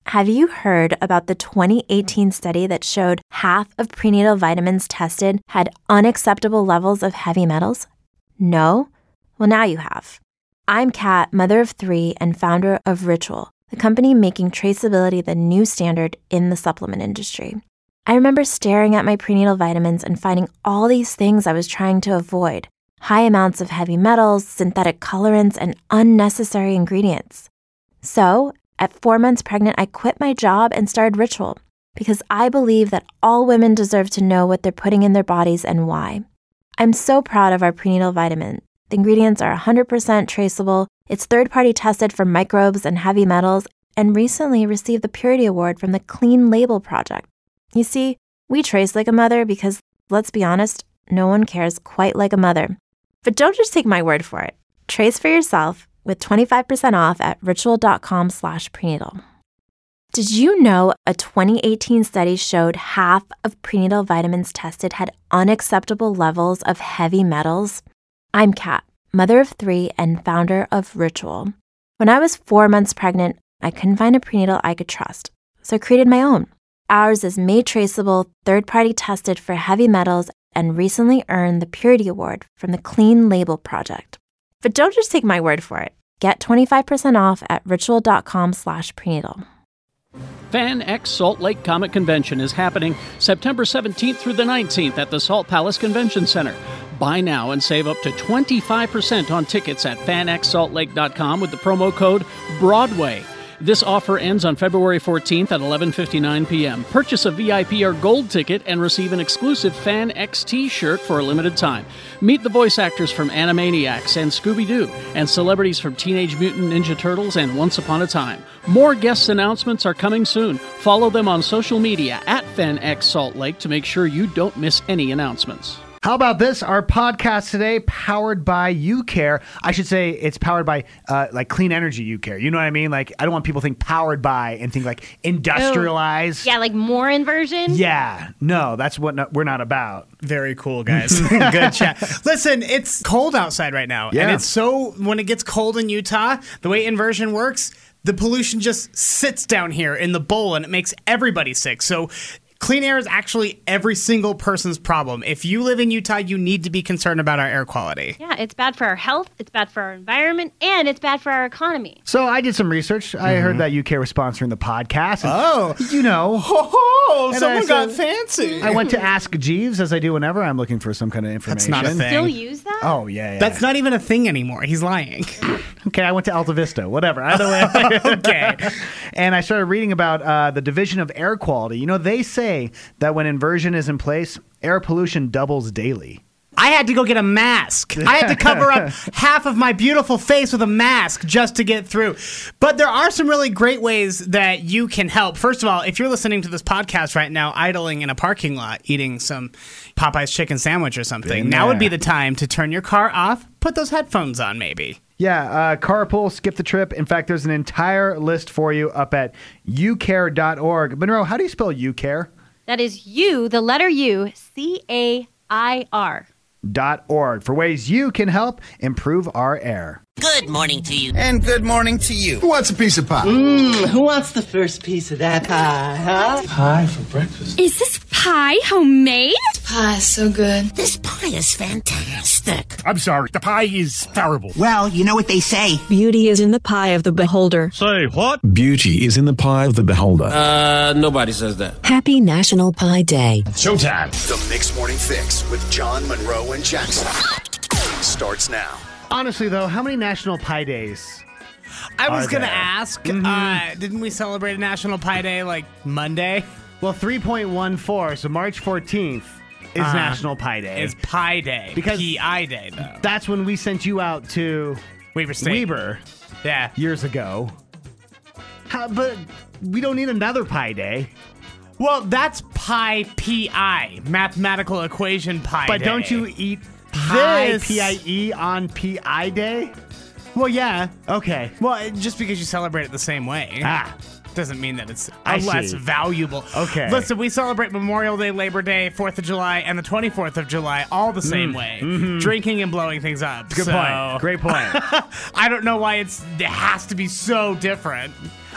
Have you heard about the 2018 study that showed half of prenatal vitamins tested had unacceptable levels of heavy metals? No? Well, now you have. I'm Kat, mother of 3 and founder of Ritual, the company making traceability the new standard in the supplement industry. I remember staring at my prenatal vitamins and finding all these things I was trying to avoid: high amounts of heavy metals, synthetic colorants, and unnecessary ingredients. So, at 4 months pregnant, I quit my job and started Ritual because I believe that all women deserve to know what they're putting in their bodies and why. I'm so proud of our prenatal vitamin. The ingredients are 100% traceable, it's third-party tested for microbes and heavy metals, and recently received the Purity Award from the Clean Label Project. You see, we trace like a mother because, let's be honest, no one cares quite like a mother. But don't just take my word for it. Trace for yourself with 25% off at ritual.com/prenatal. Did you know a 2018 study showed half of prenatal vitamins tested had unacceptable levels of heavy metals? I'm Kat, mother of 3 and founder of Ritual. When I was 4 months pregnant, I couldn't find a prenatal I could trust, so I created my own. Ours is made traceable, third-party tested for heavy metals, and recently earned the Purity Award from the Clean Label Project. But don't just take my word for it. Get 25% off at ritual.com/prenatal. FanX Salt Lake Comic Convention is happening September 17th through the 19th at the Salt Palace Convention Center. Buy now and save up to 25% on tickets at fanxsaltlake.com with the promo code BROADWAY. This offer ends on February 14th at 11:59 p.m. Purchase a VIP or gold ticket and receive an exclusive FanX t-shirt for a limited time. Meet the voice actors from Animaniacs and Scooby-Doo, and celebrities from Teenage Mutant Ninja Turtles and Once Upon a Time. More guest announcements are coming soon. Follow them on social media at FanX Salt Lake to make sure you don't miss any announcements. How about this? Our podcast today, powered by UCare. I should say it's powered by like clean energy UCare. You know what I mean? Like, I don't want people to think powered by and think like industrialized. Yeah, like more inversion. Yeah. No, that's what we're not about. Very cool, guys. Good chat. Listen, it's cold outside right now. Yeah. And it's so, when it gets cold in Utah, the way inversion works, the pollution just sits down here in the bowl and it makes everybody sick. So clean air is actually every single person's problem. If you live in Utah, you need to be concerned about our air quality. Yeah, it's bad for our health, it's bad for our environment, and it's bad for our economy. So I did some research. I heard that UCare was sponsoring the podcast. And, you know. Oh, And someone I got said- fancy. I went to Ask Jeeves, as I do whenever I'm looking for some kind of information. That's not a thing. Still use that? Oh, yeah. That's not even a thing anymore. He's lying. Okay, I went to Alta Vista. Whatever. Either way. Okay. And I started reading about the Division of Air Quality. You know, they say that when inversion is in place, air pollution doubles daily. I had to go get a mask. I had to cover up half of my beautiful face with a mask just to get through. But there are some really great ways that you can help. First of all, if you're listening to this podcast right now, idling in a parking lot, eating some Popeye's chicken sandwich or something, now would be the time to turn your car off, put those headphones on maybe. Yeah, carpool, skip the trip. In fact, there's an entire list for you up at ucare.org. Monroe, how do you spell UCare? That is U, the letter U, CAIR. .org for ways you can help improve our air. Good morning to you. And good morning to you. Who wants a piece of pie? Who wants the first piece of that pie, huh? Pie for breakfast. Is this pie homemade? Pie is so good. This pie is fantastic. I'm sorry, the pie is terrible. Well, you know what they say. Beauty is in the pie of the beholder. Say what? Beauty is in the pie of the beholder. Nobody says that. Happy National Pie Day. Showtime. The Mixed Morning Fix with John, Monroe, and Jackson starts now. Honestly, though, how many National Pie Days? I was going to there? ask, didn't we celebrate National Pie Day like Monday? Well, 3.14, so March 14th is National Pie Day. It's Pie Day. Because P-I Day, though. That's when we sent you out to Weber State. Weber Yeah. years ago. But we don't need another Pie Day. Well, that's Pi P-I, mathematical equation Pi But Day. don't you eat pie, This- P-I-E, on P-I Day? Well, yeah. Okay. Well, just because you celebrate it the same way. Doesn't mean that it's I less see. valuable. Okay. Listen, we celebrate Memorial Day, Labor Day, 4th of July, and the 24th of July all the same way. Drinking and blowing things up. Good point. Great point. I don't know why it has to be so different.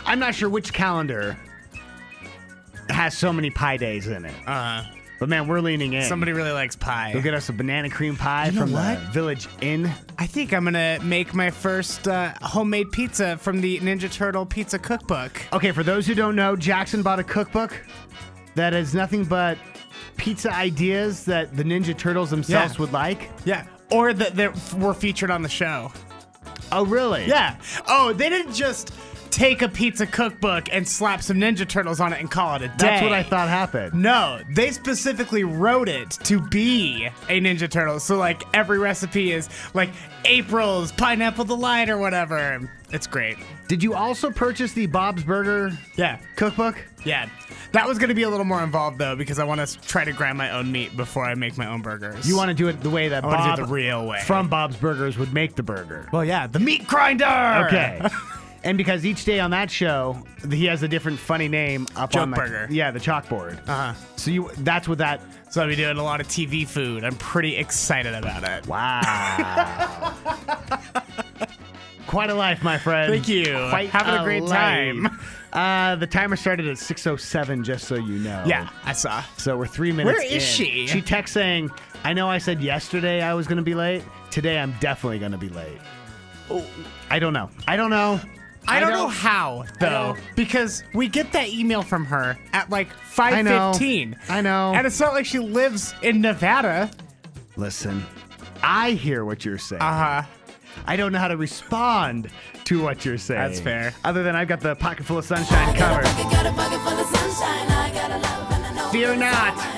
I'm not sure which calendar has so many pie days in it. But man, we're leaning in. Somebody really likes pie. Go get us a banana cream pie You know from what? the Village Inn. I think I'm gonna make my first homemade pizza from the Ninja Turtle Pizza Cookbook. Okay, for those who don't know, Jackson bought a cookbook that is nothing but pizza ideas that the Ninja Turtles themselves would like. Yeah, or that were featured on the show. Oh, really? Yeah. Oh, they didn't just take a pizza cookbook and slap some Ninja Turtles on it and call it a day. That's what I thought happened. No, they specifically wrote it to be a Ninja Turtle. So, like, every recipe is, like, April's Pineapple Delight or whatever. It's great. Did you also purchase the Bob's Burger cookbook? Yeah. That was going to be a little more involved, though, because I want to try to grind my own meat before I make my own burgers. You want to do it the way that I want to Bob do it the real way. from Bob's Burgers would make the burger. Well, yeah, the meat grinder! Okay. And because each day on that show, he has a different funny name up Joke on burger. the chalkboard. Uh-huh. So that's what that. So I'll be doing a lot of TV food. I'm pretty excited about it. Wow. Quite a life, my friend. Thank you. Quite Having a great time. The timer started at 6:07, just so you know. Yeah, I saw. So we're 3 minutes Where is in. she? She texts saying, I know I said yesterday I was going to be late. Today I'm definitely going to be late. Oh, I don't know. I don't know how, though, because we get that email from her at like 5:15. I know. And it's not like she lives in Nevada. Listen, I hear what you're saying. Uh-huh. I don't know how to respond to what you're saying. That's fair. Other than I've got the pocket full of sunshine covered. Fear not.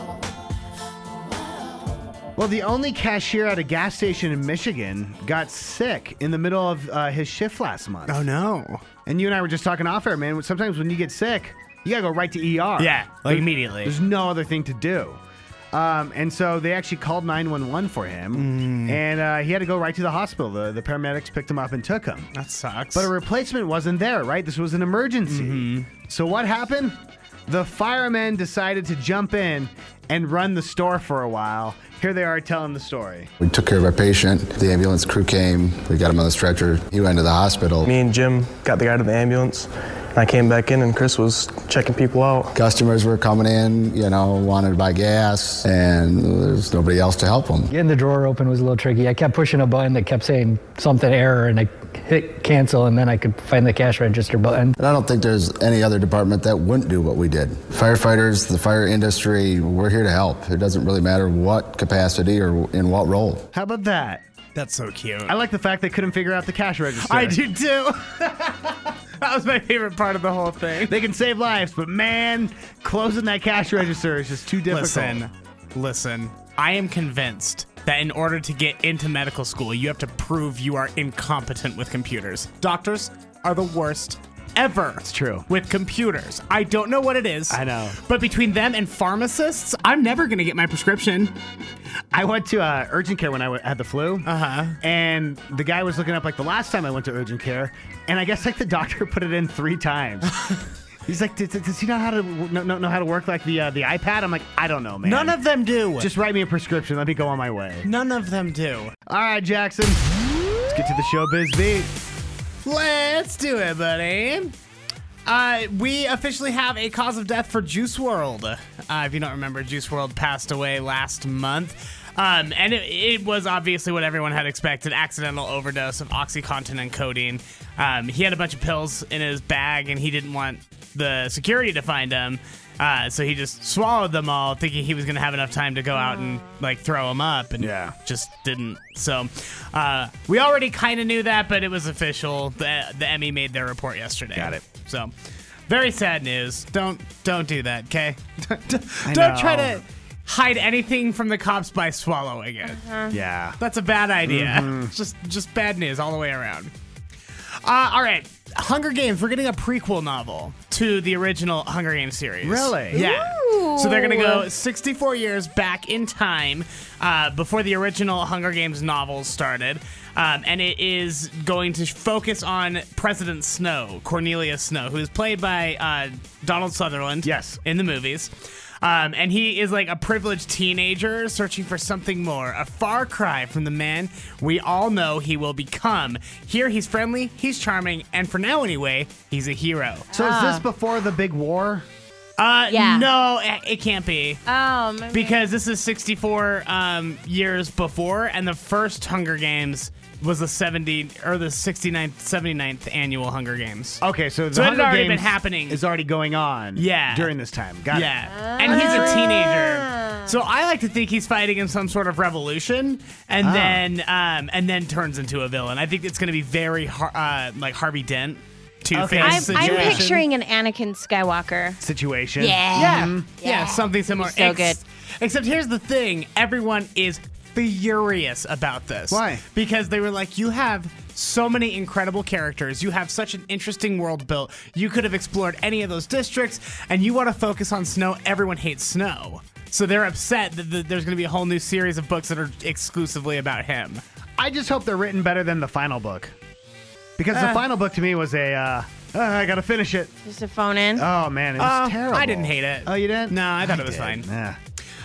Well, the only cashier at a gas station in Michigan got sick in the middle of his shift last month. Oh, no. And you and I were just talking off air, man. Sometimes when you get sick, you got to go right to ER. Yeah, like immediately. There's no other thing to do. And so they actually called 911 for him, and he had to go right to the hospital. The paramedics picked him up and took him. That sucks. But a replacement wasn't there, right? This was an emergency. So what happened? The firemen decided to jump in and run the store for a while. Here they are telling the story. We took care of our patient. The ambulance crew came. We got him on the stretcher. He went to the hospital. Me and Jim got the guy to the ambulance. I came back in and Chris was checking people out. Customers were coming in, wanted to buy gas, and there's nobody else to help them. Getting the drawer open was a little tricky. I kept pushing a button that kept saying something error, and I hit cancel, and then I could find the cash register button. And I don't think there's any other department that wouldn't do what we did. Firefighters, the fire industry, we're here to help. It doesn't really matter what capacity or in what role. How about that? That's so cute. I like the fact they couldn't figure out the cash register. I do too. That was my favorite part of the whole thing. They can save lives, but man, closing that cash register is just too difficult. Listen, I am convinced that in order to get into medical school, you have to prove you are incompetent with computers. Doctors are the worst ever. It's true. With computers. I don't know what it is. I know. But between them and pharmacists, I'm never going to get my prescription. I went to urgent care when I had the flu. Uh-huh. And the guy was looking up like the last time I went to urgent care, and I guess like the doctor put it in 3 times. He's like, does he know how to know how to work like the iPad? I'm like, I don't know, man. None of them do. Just write me a prescription. Let me go on my way. None of them do. All right, Jackson. Let's get to the showbiz beat. Let's do it, buddy. We officially have a cause of death for Juice WRLD. If you don't remember, Juice WRLD passed away last month. And it was obviously what everyone had expected, accidental overdose of OxyContin and codeine. He had a bunch of pills in his bag, and he didn't want the security to find them. So he just swallowed them all, thinking he was going to have enough time to go out and throw them up, and just didn't. So we already kind of knew that, but it was official. The Emmy made their report yesterday. Got it. So very sad news. Don't do that, okay? Don't try to hide anything from the cops by swallowing it. Yeah. That's a bad idea. Just bad news all the way around. All right. Hunger Games, we're getting a prequel novel to the original Hunger Games series. Really? Yeah. Ooh. So they're going to go 64 years back in time before the original Hunger Games novels started. And it is going to focus on President Snow, Cornelius Snow, who is played by Donald Sutherland. Yes. In the movies. And he is like a privileged teenager searching for something more, a far cry from the man we all know he will become. Here, he's friendly, he's charming, and for now anyway, he's a hero. So is this before the big war? Yeah. No, it can't be. Oh, maybe. Because this is 64 years before, and the first Hunger Games was the 69th, 79th annual Hunger Games. Okay, so the So it had Hunger already Games been happening. is already going on. Yeah. During this time. Got it. Yeah, and he's a teenager, so I like to think he's fighting in some sort of revolution, and then turns into a villain. I think it's going to be very like Harvey Dent, Two-Face I'm situation. picturing an Anakin Skywalker situation. Yeah, something similar. He's so good. Except here's the thing: everyone is furious about this. Why? Because they were like, you have so many incredible characters. You have such an interesting world built. You could have explored any of those districts, and you want to focus on Snow. Everyone hates Snow. So they're upset that there's going to be a whole new series of books that are exclusively about him. I just hope they're written better than the final book. Because the final book to me was I gotta finish it. Just a phone in. Oh, man, it was terrible. I didn't hate it. Oh, you didn't? No, I thought it was fine. Yeah.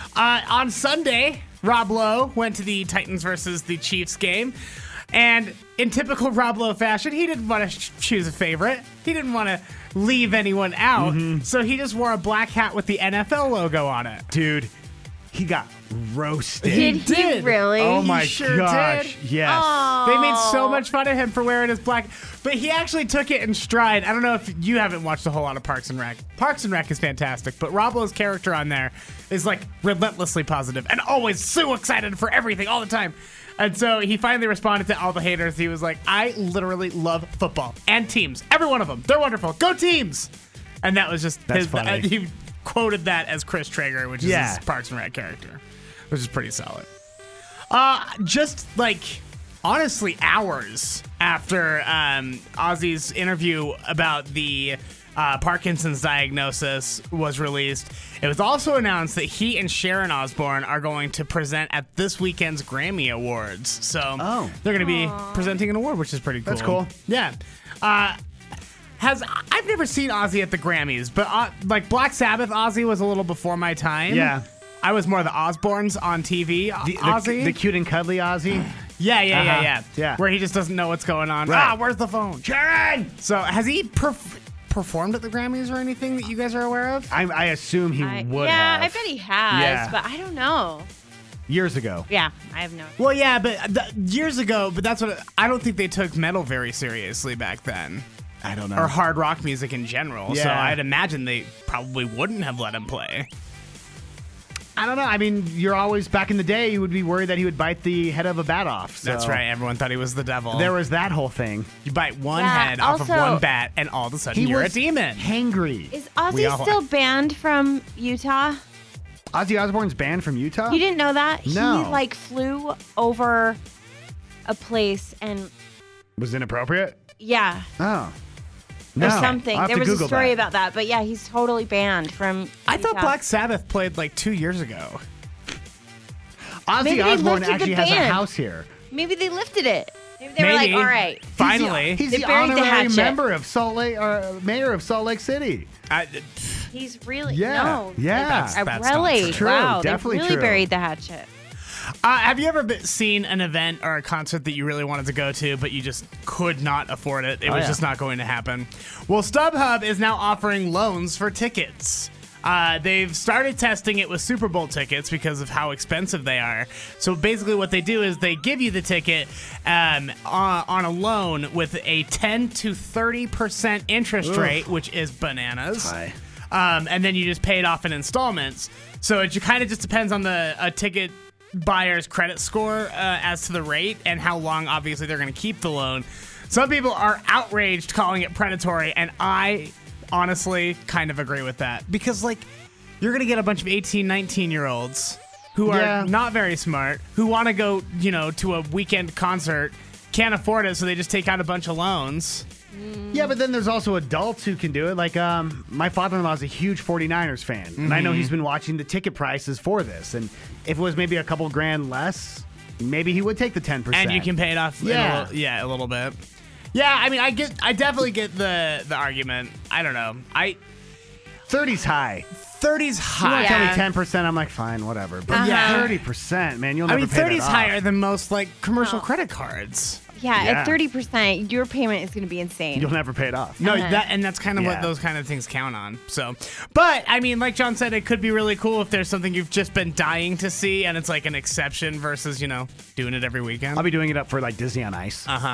On Sunday, Rob Lowe went to the Titans versus the Chiefs game. And in typical Rob Lowe fashion, he didn't want to choose a favorite. He didn't want to leave anyone out. So he just wore a black hat with the NFL logo on it. Dude, he got roasted. Did he really? Oh my He sure gosh. did. Yes. Aw. They made so much fun of him for wearing his black, but he actually took it in stride. I don't know if you haven't watched a whole lot of Parks and Rec. Parks and Rec is fantastic, but Rob Lowe's character on there is like relentlessly positive and always so excited for everything all the time. And so he finally responded to all the haters. He was like, I literally love football and teams. Every one of them. They're wonderful. Go teams. And that was just That's funny. He quoted that as Chris Traeger, which is his Parks and Rec character, which is pretty solid. Just like honestly hours after Ozzy's interview about the Parkinson's diagnosis was released, it was also announced that he and Sharon Osbourne are going to present at this weekend's Grammy Awards. So they're going to be presenting an award, which is pretty cool. That's cool. Yeah. I've never seen Ozzy at the Grammys, but like Black Sabbath Ozzy was a little before my time. Yeah. I was more the Osbournes on TV. Ozzy. The cute and cuddly Ozzy. Yeah. Where he just doesn't know what's going on. Right. Where's the phone? Sharon! So has he performed at the Grammys or anything that you guys are aware of? I assume he would have. Yeah, I bet he has, but I don't know. Years ago. Yeah, I have no idea. Well, yeah, but years ago, but that's what I don't think they took metal very seriously back then. I don't know. Or hard rock music in general. Yeah. So I'd imagine they probably wouldn't have let him play. I don't know. I mean, you're always, back in the day, you would be worried that he would bite the head of a bat off. So That's right. Everyone thought he was the devil. There was that whole thing. You bite one Yeah, head off of also- one bat, and all of a sudden He you're a was demon. hangry. Is We Ozzy all still banned from Utah? Ozzy Osbourne's banned from Utah? You didn't know that? No. He like flew over a place and Was inappropriate? yeah, Oh. or No. something. I'll have There to was a Google story that. about that, but yeah, he's totally banned from. I thought Utah. Black Sabbath played like 2 years ago. Maybe Ozzy they Osbourne lifted the actually has a ban. house here. Maybe they lifted it. Maybe they were like, all right. Finally. He's They the buried the honorary hatchet. member of Salt Lake, or mayor of Salt Lake City. He's really Yeah, no. yeah. That's Really? not true. Wow, Definitely they really true. buried the hatchet. Have you ever seen an event or a concert that you really wanted to go to, but you just could not afford it? It was yeah. just not going to happen. Well, StubHub is now offering loans for tickets. They've started testing it with Super Bowl tickets because of how expensive they are. So basically what they do is they give you the ticket on a loan with a 10 to 30% interest rate, which is bananas. High. And then you just pay it off in installments. So it kind of just depends on the ticket buyer's credit score as to the rate and how long, obviously, they're going to keep the loan. Some people are outraged calling it predatory, and I honestly kind of agree with that. Because, like, you're going to get a bunch of 18, 19-year-olds who are not very smart, who want to go, to a weekend concert, can't afford it, so they just take out a bunch of loans. Yeah, but then there's also adults who can do it. Like, my father-in-law is a huge 49ers fan, and I know he's been watching the ticket prices for this. And if it was maybe a couple grand less, maybe he would take the 10%. And you can pay it off a little bit. Yeah, I mean, I definitely get the argument. I don't know. 30's high. 30's high. You want to tell me 10%, I'm like, fine, whatever. But 30%, man, you'll never pay that off. 30's higher than most like commercial credit cards. Yeah, at 30%, your payment is going to be insane. You'll never pay it off. No, that's kind of what those kind of things count on. So, but I mean, like John said, it could be really cool if there's something you've just been dying to see, and it's like an exception versus doing it every weekend. I'll be doing it up for like Disney on Ice. At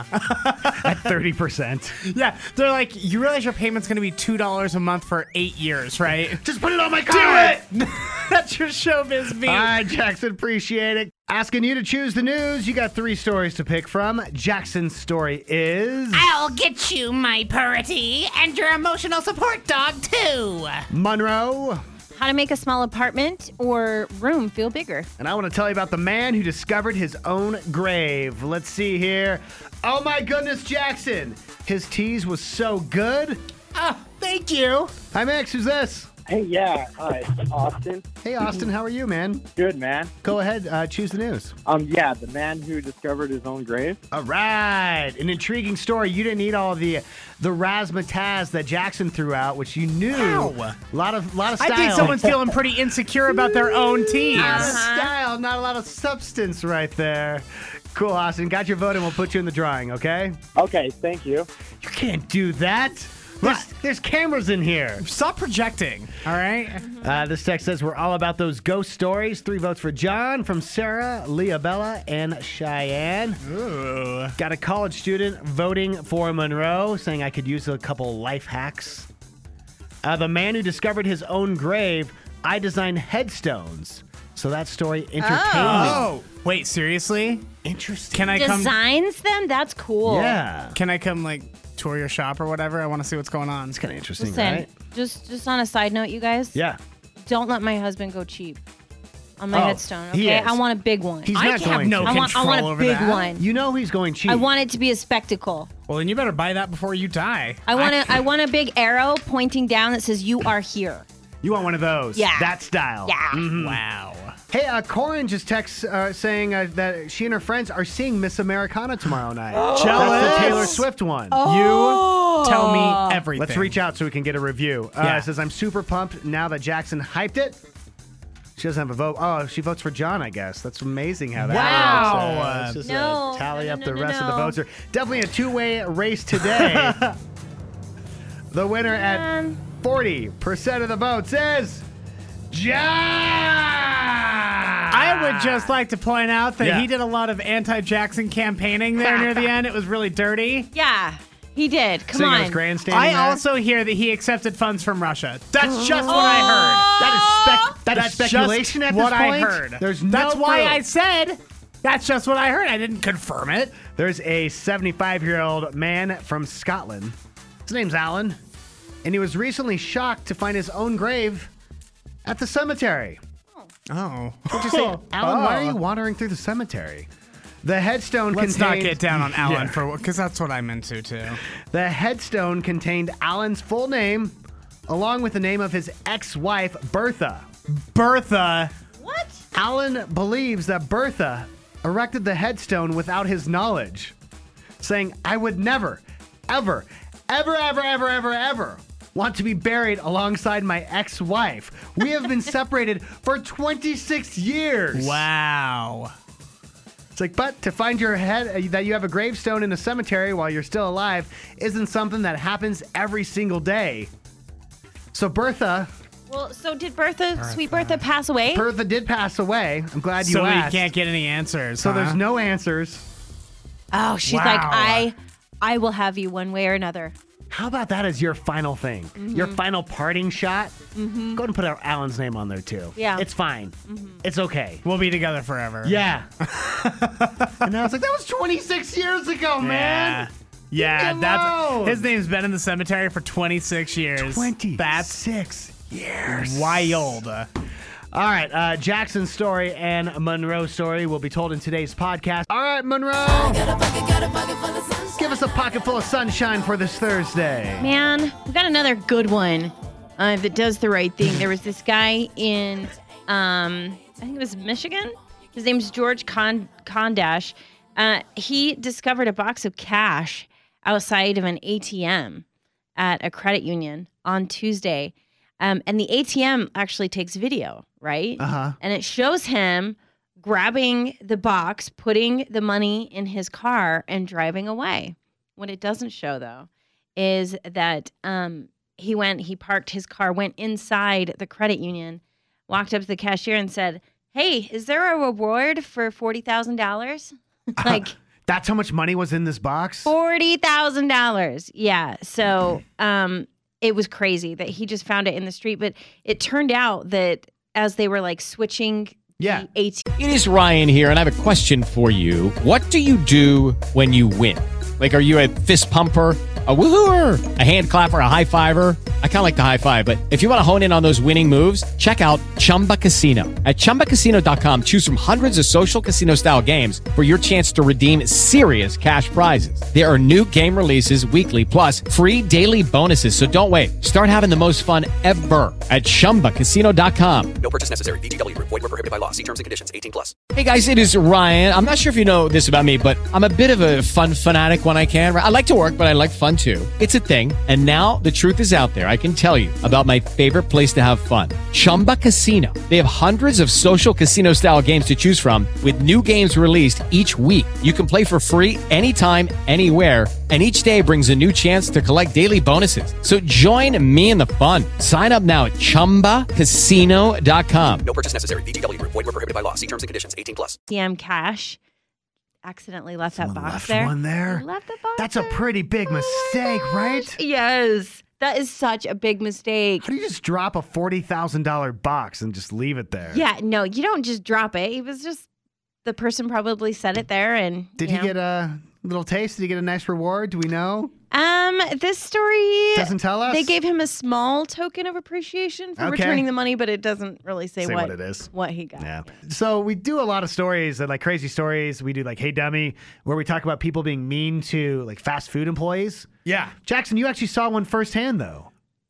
30%. Yeah, they're like, you realize your payment's going to be $2 a month for 8 years, right? Just put it on my card. Do it. That's your showbiz beat. All right, Jackson, appreciate it. Asking you to choose the news. You got 3 stories to pick from. Jackson's story is... I'll get you, my purity, and your emotional support dog, too. Monroe. How to make a small apartment or room feel bigger. And I want to tell you about the man who discovered his own grave. Let's see here. Oh, my goodness, Jackson. His tease was so good. Oh, thank you. Hi, Max. Who's this? Hey, yeah. Hi, Austin. Hey, Austin. How are you, man? Good, man. Go ahead. Choose the news. Yeah, the man who discovered his own grave. All right. An intriguing story. You didn't need all the razzmatazz that Jackson threw out, which you knew. Wow. A lot of style. I think someone's feeling pretty insecure about their own team. A lot of style, not a lot of substance right there. Cool, Austin. Got your vote, and we'll put you in the drawing, okay? Okay, thank you. You can't do that. There's cameras in here. Stop projecting, all right? This text says we're all about those ghost stories. 3 votes for John, from Sarah, Leah Bella, and Cheyenne. Ooh. Got a college student voting for Monroe, saying I could use a couple life hacks. The man who discovered his own grave, I designed headstones. So that story entertained Oh, wait, seriously? Interesting. Can I Designs them? That's cool. Yeah. Can I come tour your shop or whatever? I want to see what's going on. It's kind of interesting, Listen, right? just on a side note, you guys. Yeah. Don't let my husband go cheap on my headstone. he Okay, is. I want a big one. He's I not have going no to. I control want a over big that. one. You know he's going cheap. I want it to be a spectacle. Well, then you better buy that before you die. I want a big arrow pointing down that says "You are here." You want one of those? Yeah. That style. Yeah. Mhm. Wow. Hey, Corin just texts saying that she and her friends are seeing Miss Americana tomorrow night. Jealous. That's the Taylor Swift one. You tell me everything. Let's reach out so we can get a review. It says, I'm super pumped now that Jackson hyped it. She doesn't have a vote. Oh, she votes for John, I guess. That's amazing how that works. Let's just tally up the rest of the votes. Definitely a 2-way race today. The winner at 40% of the votes is John! I would just like to point out that he did a lot of anti-Jackson campaigning there near the end. It was really dirty. Yeah, he did. Come Saying on. I was grandstanding I there? also hear that he accepted funds from Russia. That's just what I heard. That is speculation just at this what point. I heard. There's no That's why proof. I said that's just what I heard. I didn't confirm it. There's a 75-year-old man from Scotland. His name's Alan. And he was recently shocked to find his own grave at the cemetery. Oh. What'd you say? Alan, why are you wandering through the cemetery? The headstone Let's contained... not get down on Alan because that's what I'm into too. The headstone contained Alan's full name, along with the name of his ex-wife, Bertha. Bertha. What? Alan believes that Bertha erected the headstone without his knowledge, saying, I would never, ever, ever, ever, ever, ever, ever want to be buried alongside my ex-wife. We have been separated for 26 years. Wow. It's like, but to find your head, that you have a gravestone in a cemetery while you're still alive, isn't something that happens every single day. So Bertha... Well, so did Sweet Bertha pass away? Bertha did pass away. I'm glad you so asked. So we can't get any answers. So there's no answers. Oh, she's like, I will have you one way or another. How about that as your final thing? Mm-hmm. Your final parting shot? Mm-hmm. Go ahead and put Alan's name on there, too. Yeah. It's fine. Mm-hmm. It's okay. We'll be together forever. Yeah. And I was like, that was 26 years ago, man. Yeah, that's his name's been in the cemetery for 26 years. 26 years. Wild. All right, Jackson's story and Monroe's story will be told in today's podcast. All right, Monroe. Give us a pocket full of sunshine for this Thursday. Man, we got another good one that does the right thing. There was this guy in, I think it was Michigan, His name's George Kondash. He discovered a box of cash outside of an ATM at a credit union on Tuesday. And the ATM actually takes video, right? Uh-huh. And it shows him grabbing the box, putting the money in his car, and driving away. What it doesn't show, though, is that he parked his car, went inside the credit union, walked up to the cashier and said, "Hey, is there a reward for $40,000?" Like, that's how much money was in this box? $40,000. Yeah. So it was crazy that he just found it in the street. But it turned out that as they were like switching the ATM. It is Ryan here, and I have a question for you. What do you do when you win? Like, are you a fist pumper, a woohooer, a hand clapper, a high fiver? I kind of like the high five, but if you want to hone in on those winning moves, check out Chumba Casino. At ChumbaCasino.com, choose from hundreds of social casino style games for your chance to redeem serious cash prizes. There are new game releases weekly, plus free daily bonuses. So don't wait. Start having the most fun ever at ChumbaCasino.com. No purchase necessary. VGW. Void were prohibited by law. See terms and conditions. 18+. Hey guys, it is Ryan. I'm not sure if you know this about me, but I'm a bit of a fun fanatic when I can. I like to work, but I like fun too. It's a thing. And now the truth is out there. I can tell you about my favorite place to have fun. Chumba Casino. They have hundreds of social casino style games to choose from with new games released each week. You can play for free anytime, anywhere. And each day brings a new chance to collect daily bonuses. So join me in the fun. Sign up now at ChumbaCasino.com. No purchase necessary. VGW. Void were prohibited by law. See terms and conditions. 18+. ATM cash. Accidentally left that box left there. one there. Left the box. That's a pretty big mistake, right? Yes. That is such a big mistake. How do you just drop a $40,000 box and just leave it there? Yeah, no, you don't just drop it. It was just the person probably set it there and Did he get a little taste? Did he get a nice reward? Do we know? This story doesn't tell us. They gave him a small token of appreciation for returning the money, but it doesn't really say what it is. What he got. Yeah. So we do a lot of stories, like crazy stories. We do like Hey Dummy, where we talk about people being mean to like fast food employees. Yeah. Jackson, you actually saw one firsthand though.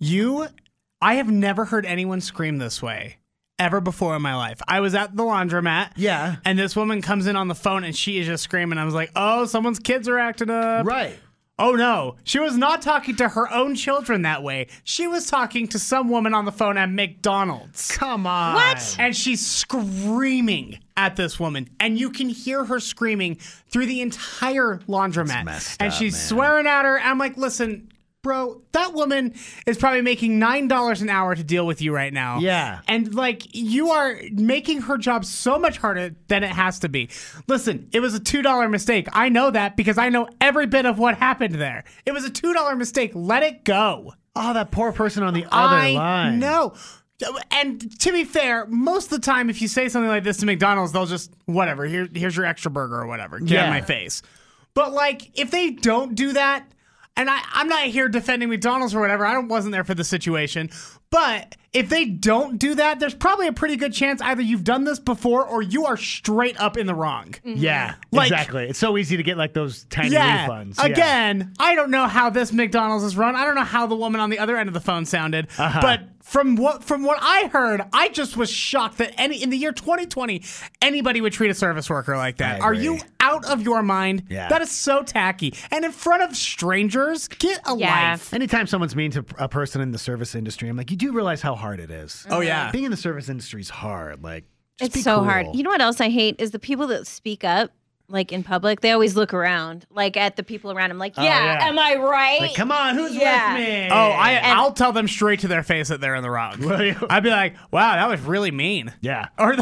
I have never heard anyone scream this way ever before in my life. I was at the laundromat. Yeah. And this woman comes in on the phone and she is just screaming. I was like, oh, someone's kids are acting up. Right. Oh, no. She was not talking to her own children that way. She was talking to some woman on the phone at McDonald's. Come on. What? And she's screaming at this woman. And you can hear her screaming through the entire laundromat. And she's swearing at her. And I'm like, listen, bro, that woman is probably making $9 an hour to deal with you right now. Yeah. And like, you are making her job so much harder than it has to be. Listen, it was a $2 mistake. I know that because I know every bit of what happened there. It was a $2 mistake. Let it go. Oh, that poor person on the other line. No. And to be fair, most of the time, if you say something like this to McDonald's, they'll just, whatever, here's your extra burger or whatever. Get out of my face. But like, if they don't do that, and I'm not here defending McDonald's or whatever. I wasn't there for the situation. But if they don't do that, there's probably a pretty good chance either you've done this before or you are straight up in the wrong. Mm-hmm. Yeah, exactly. It's so easy to get like those tiny refunds. Again, I don't know how this McDonald's is run. I don't know how the woman on the other end of the phone sounded. But from what I heard, I just was shocked that in the year 2020, anybody would treat a service worker like that. Are you out of your mind? Yeah. That is so tacky. And in front of strangers, get a life. Anytime someone's mean to a person in the service industry, I'm like, you do realize how hard it is. Oh, yeah. Being in the service industry is hard. Like, just it's be so cool. hard. You know what else I hate is the people that speak up. Like in public, they always look around, like at the people around them, like, am I right? Like, come on, who's with me? Oh, I'll tell them straight to their face that they're in the wrong. Will you? I'd be like, wow, that was really mean. Yeah. Or,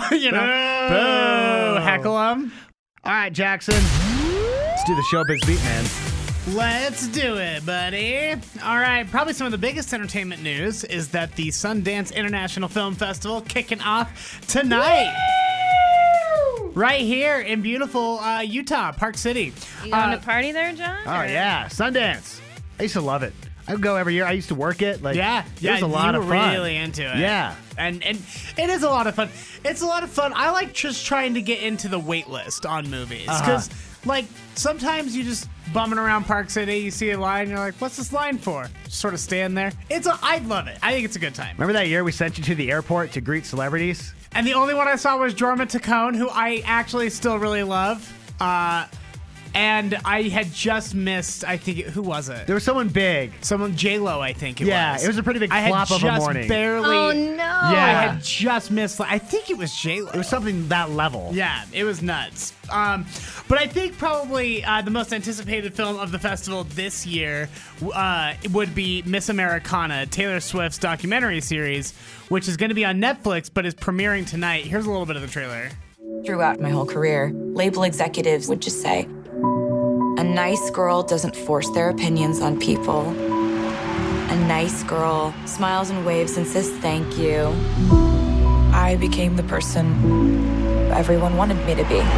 boo, heckle them. All right, Jackson. Let's do the showbiz beat, man. Let's do it, buddy. All right, probably some of the biggest entertainment news is that the Sundance International Film Festival kicking off tonight. Woo! Right here in beautiful Utah, Park City. You going to party there, John? Oh, yeah. Sundance. I used to love it. I would go every year. I used to work it. Like, it was a lot of fun. Really into it. Yeah. And it is a lot of fun. It's a lot of fun. I like just trying to get into the wait list on movies because Like, sometimes you just bumming around Park City, you see a line, you're like, what's this line for? Just sort of stand there. I'd love it. I think it's a good time. Remember that year we sent you to the airport to greet celebrities? And the only one I saw was Jorma Taccone, who I actually still really love. And I had just missed, I think, who was it? There was someone big. Someone, J-Lo, I think it was. Yeah, it was a pretty big flop of a morning. Barely. Oh, no. Yeah. I had just missed, I think it was J-Lo. It was something that level. Yeah, it was nuts. But I think probably the most anticipated film of the festival this year would be Miss Americana, Taylor Swift's documentary series, which is going to be on Netflix, but is premiering tonight. Here's a little bit of the trailer. Throughout my whole career, label executives would just say, a nice girl doesn't force their opinions on people. A nice girl smiles and waves and says thank you. I became the person everyone wanted me to be.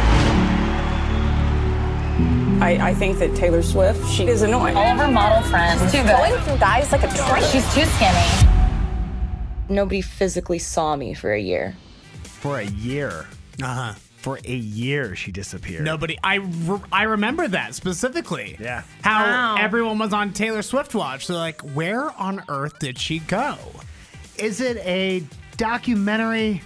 I think that Taylor Swift, she is annoying. All of her model friends too good. Going through guys like a train. She's too skinny. Nobody physically saw me for a year. For a year. Uh-huh. For a year, she disappeared. Nobody. I remember that specifically. Yeah. How everyone was on Taylor Swift watch. So, like, where on earth did she go? Is it a documentary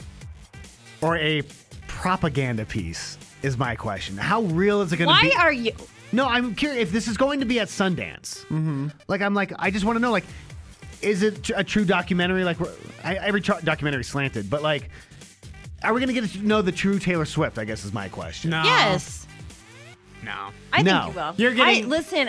or a propaganda piece? Is my question. How real is it going to be? Why are you? No, I'm curious if this is going to be at Sundance. Mm-hmm. I just want to know, is it a true documentary? Every documentary is slanted, but are we going to get to know the true Taylor Swift, I guess is my question. No. Yes. No. I think you will. You're getting... Listen,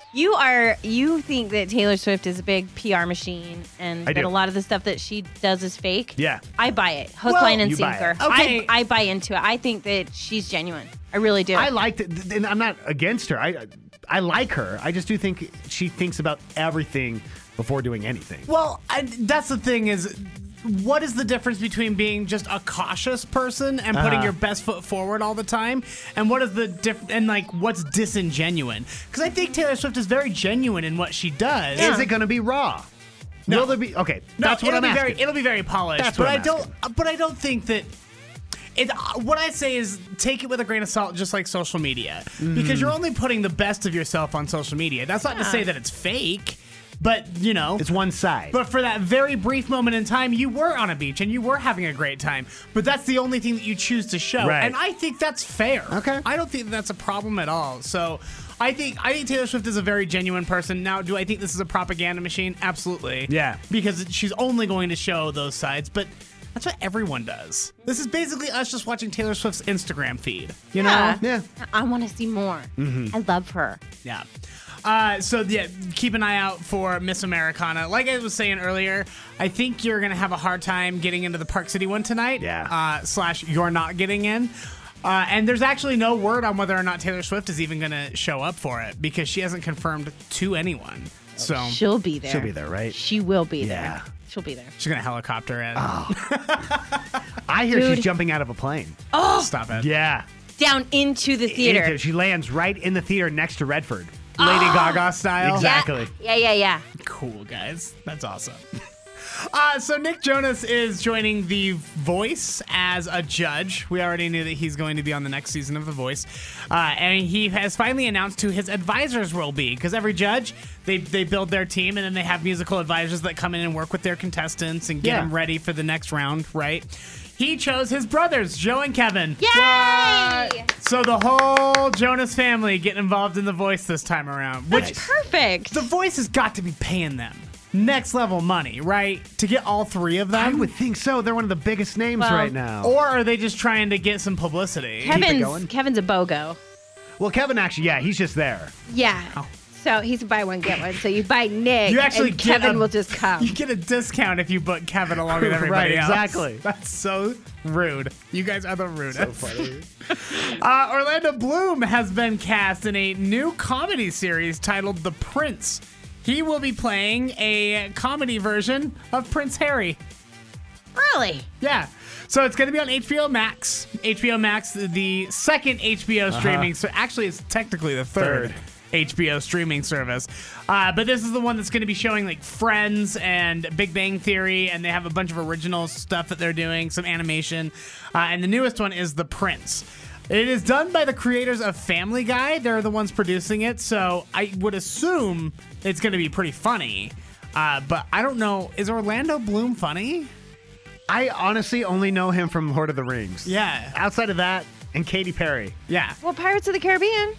you think that Taylor Swift is a big PR machine and that a lot of the stuff that she does is fake. Yeah. I buy it. Hook, line, and sinker. Okay. I buy into it. I think that she's genuine. I really do. I liked it, and I'm not against her. I like her. I just do think she thinks about everything before doing anything. Well, that's the thing is... What is the difference between being just a cautious person and putting your best foot forward all the time, and what is the what's disingenuine? Because I think Taylor Swift is very genuine in what she does. Yeah. Is it going to be raw? No. Will there be? Okay, that's what I'm asking. It'll be very polished. That's but what I'm asking. But I don't think that. What I say is take it with a grain of salt, just like social media, because you're only putting the best of yourself on social media. That's not to say that it's fake. But, it's one side. But for that very brief moment in time, you were on a beach and you were having a great time. But that's the only thing that you choose to show. Right. And I think that's fair. Okay. I don't think that's a problem at all. So I think Taylor Swift is a very genuine person. Now, do I think this is a propaganda machine? Absolutely. Yeah. Because she's only going to show those sides. But that's what everyone does. This is basically us just watching Taylor Swift's Instagram feed. You know? Yeah. I want to see more. Mm-hmm. I love her. Yeah. Keep an eye out for Miss Americana. Like I was saying earlier, I think you're going to have a hard time getting into the Park City one tonight. Yeah. / you're not getting in. And there's actually no word on whether or not Taylor Swift is even going to show up for it because she hasn't confirmed to anyone. So she'll be there. She'll be there, right? She will be there. Yeah. She'll be there. She's going to helicopter in. Oh. I hear she's jumping out of a plane. Oh. Stop it. Yeah. Down into the theater. She lands right in the theater next to Redford. Lady Gaga style. Exactly. Yeah. Cool, guys. That's awesome. So Nick Jonas is joining The Voice as a judge. We already knew that he's going to be on the next season of The Voice. And he has finally announced who his advisors will be. Because every judge, they build their team, and then they have musical advisors that come in and work with their contestants and get them ready for the next round, right? He chose his brothers, Joe and Kevin. Yay! So the whole Jonas family getting involved in The Voice this time around. That's perfect. The Voice has got to be paying them next level money, right? To get all three of them? I would think so. They're one of the biggest names right now. Or are they just trying to get some publicity? Kevin's a BOGO. Well, Kevin actually, he's just there. Yeah. Oh. So he's a buy one, get one. So you buy Nick, you actually and Kevin will just come. You get a discount if you book Kevin along with everybody else. Right, exactly. That's so rude. You guys are the rudest. So funny. Orlando Bloom has been cast in a new comedy series titled The Prince. He will be playing a comedy version of Prince Harry. Really? Yeah. So it's going to be on HBO Max. HBO Max, the second HBO streaming. So actually, it's technically the third. HBO streaming service. But this is the one that's going to be showing like Friends and Big Bang Theory, and they have a bunch of original stuff that they're doing, some animation. And the newest one is The Prince. It is done by the creators of Family Guy. They're the ones producing it, so I would assume it's going to be pretty funny. But I don't know. Is Orlando Bloom funny? I honestly only know him from Lord of the Rings. Yeah. Outside of that, and Katy Perry. Yeah. Well, Pirates of the Caribbean.